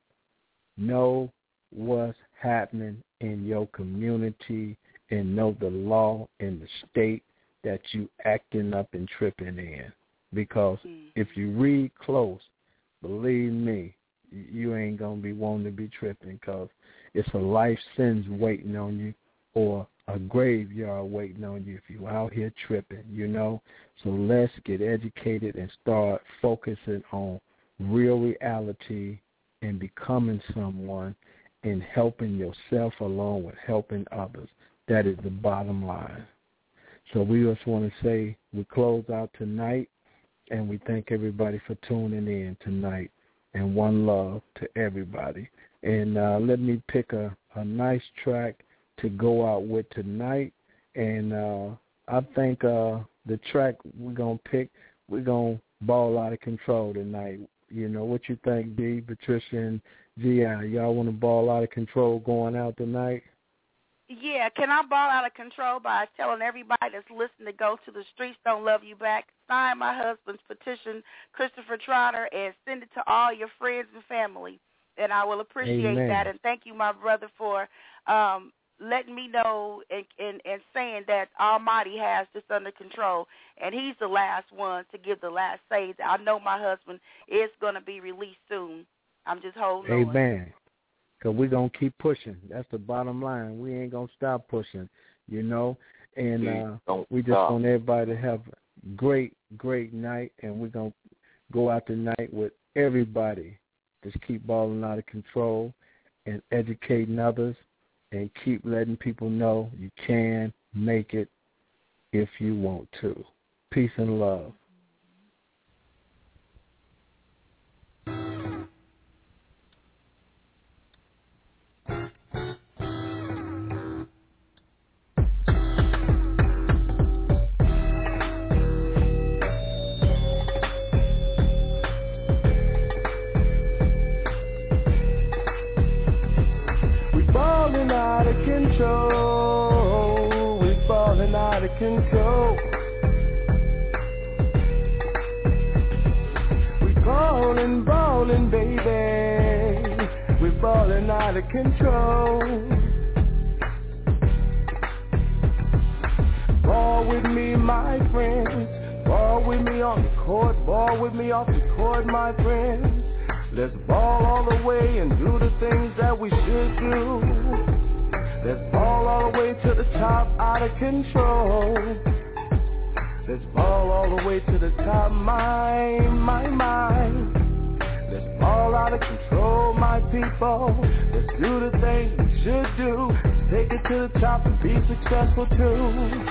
Know what's happening in your community and know the law in the state that you acting up and tripping in. Because mm-hmm. if you read close, believe me, you ain't going to be wanting to be tripping, because it's a life sentence waiting on you or a graveyard waiting on you if you out here tripping, you know. So let's get educated and start focusing on real reality and becoming someone and helping yourself along with helping others. That is the bottom line. So we just want to say we close out tonight, and we thank everybody for tuning in tonight. And one love to everybody. And uh, let me pick a, a nice track to go out with tonight. And uh, I think uh, the track we're going to pick, we're going to ball out of control tonight. You know, what you think, D, Patricia, and G I? Y'all want to ball out of control going out tonight? Yeah, can I ball out of control by telling everybody that's listening to go to the Streets Don't Love You Back, sign my husband's petition, Christopher Trotter, and send it to all your friends and family, and I will appreciate Amen. That. And thank you, my brother, for um, letting me know and, and, and saying that Almighty has this under control, and he's the last one to give the last say. I know my husband is going to be released soon. I'm just holding Amen. on. Amen. Because we're going to keep pushing. That's the bottom line. We ain't going to stop pushing. you know. And uh, we just stop. want everybody to have a great, great night, and we're going to go out tonight with everybody. Just keep balling out of control and educating others and keep letting people know you can make it if you want to. Peace and love. Falling out of control, we're falling out of control. We're falling, falling, baby, we're falling out of control. Ball with me, my friends, ball with me on the court, ball with me off the court, my friends. Let's ball all the way and do the things that we should do. Let's ball all the way to the top, out of control. Let's ball all the way to the top, my, my, my. Let's ball out of control, my people. Let's do the things we should do. Take it to the top and be successful too.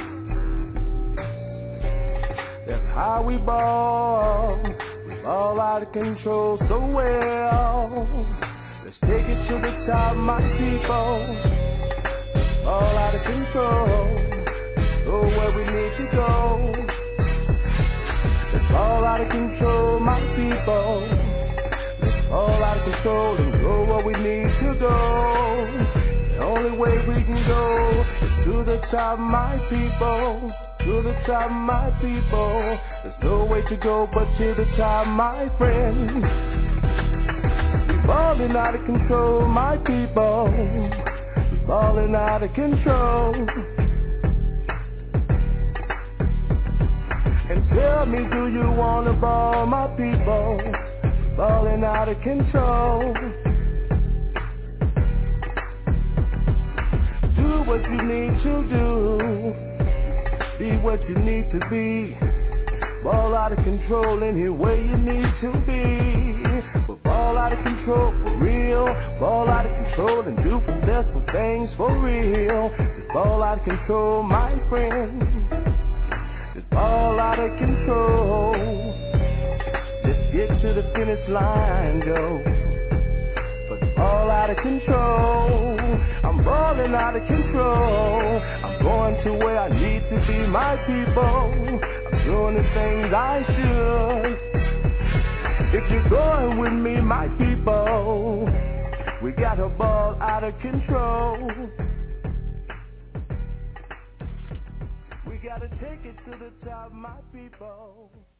That's how we ball. All out of control so well. Let's take it to the top, my people. All out of control. Go where we need to go. Let's all out of control, my people. Let's all out of control and go where we need to go. The only way we can go is to the top, my people. To the top, my people. There's no way to go but to the top, my friends. We're falling out of control, my people. We're falling out of control. And tell me, do you want to ball, my people? We're falling out of control. Do what you need to do. Be what you need to be. Ball out of control any way you need to be. But ball out of control for real. Ball out of control and do successful things for real. Just ball out of control, my friend. Just ball out of control. Let's get to the finish line, Joe. But ball out of control. I'm balling out of control. I'm going to where I need to be, my people. I'm doing the things I should. If you're going with me, my people, we got a ball out of control. We gotta take it to the top, my people.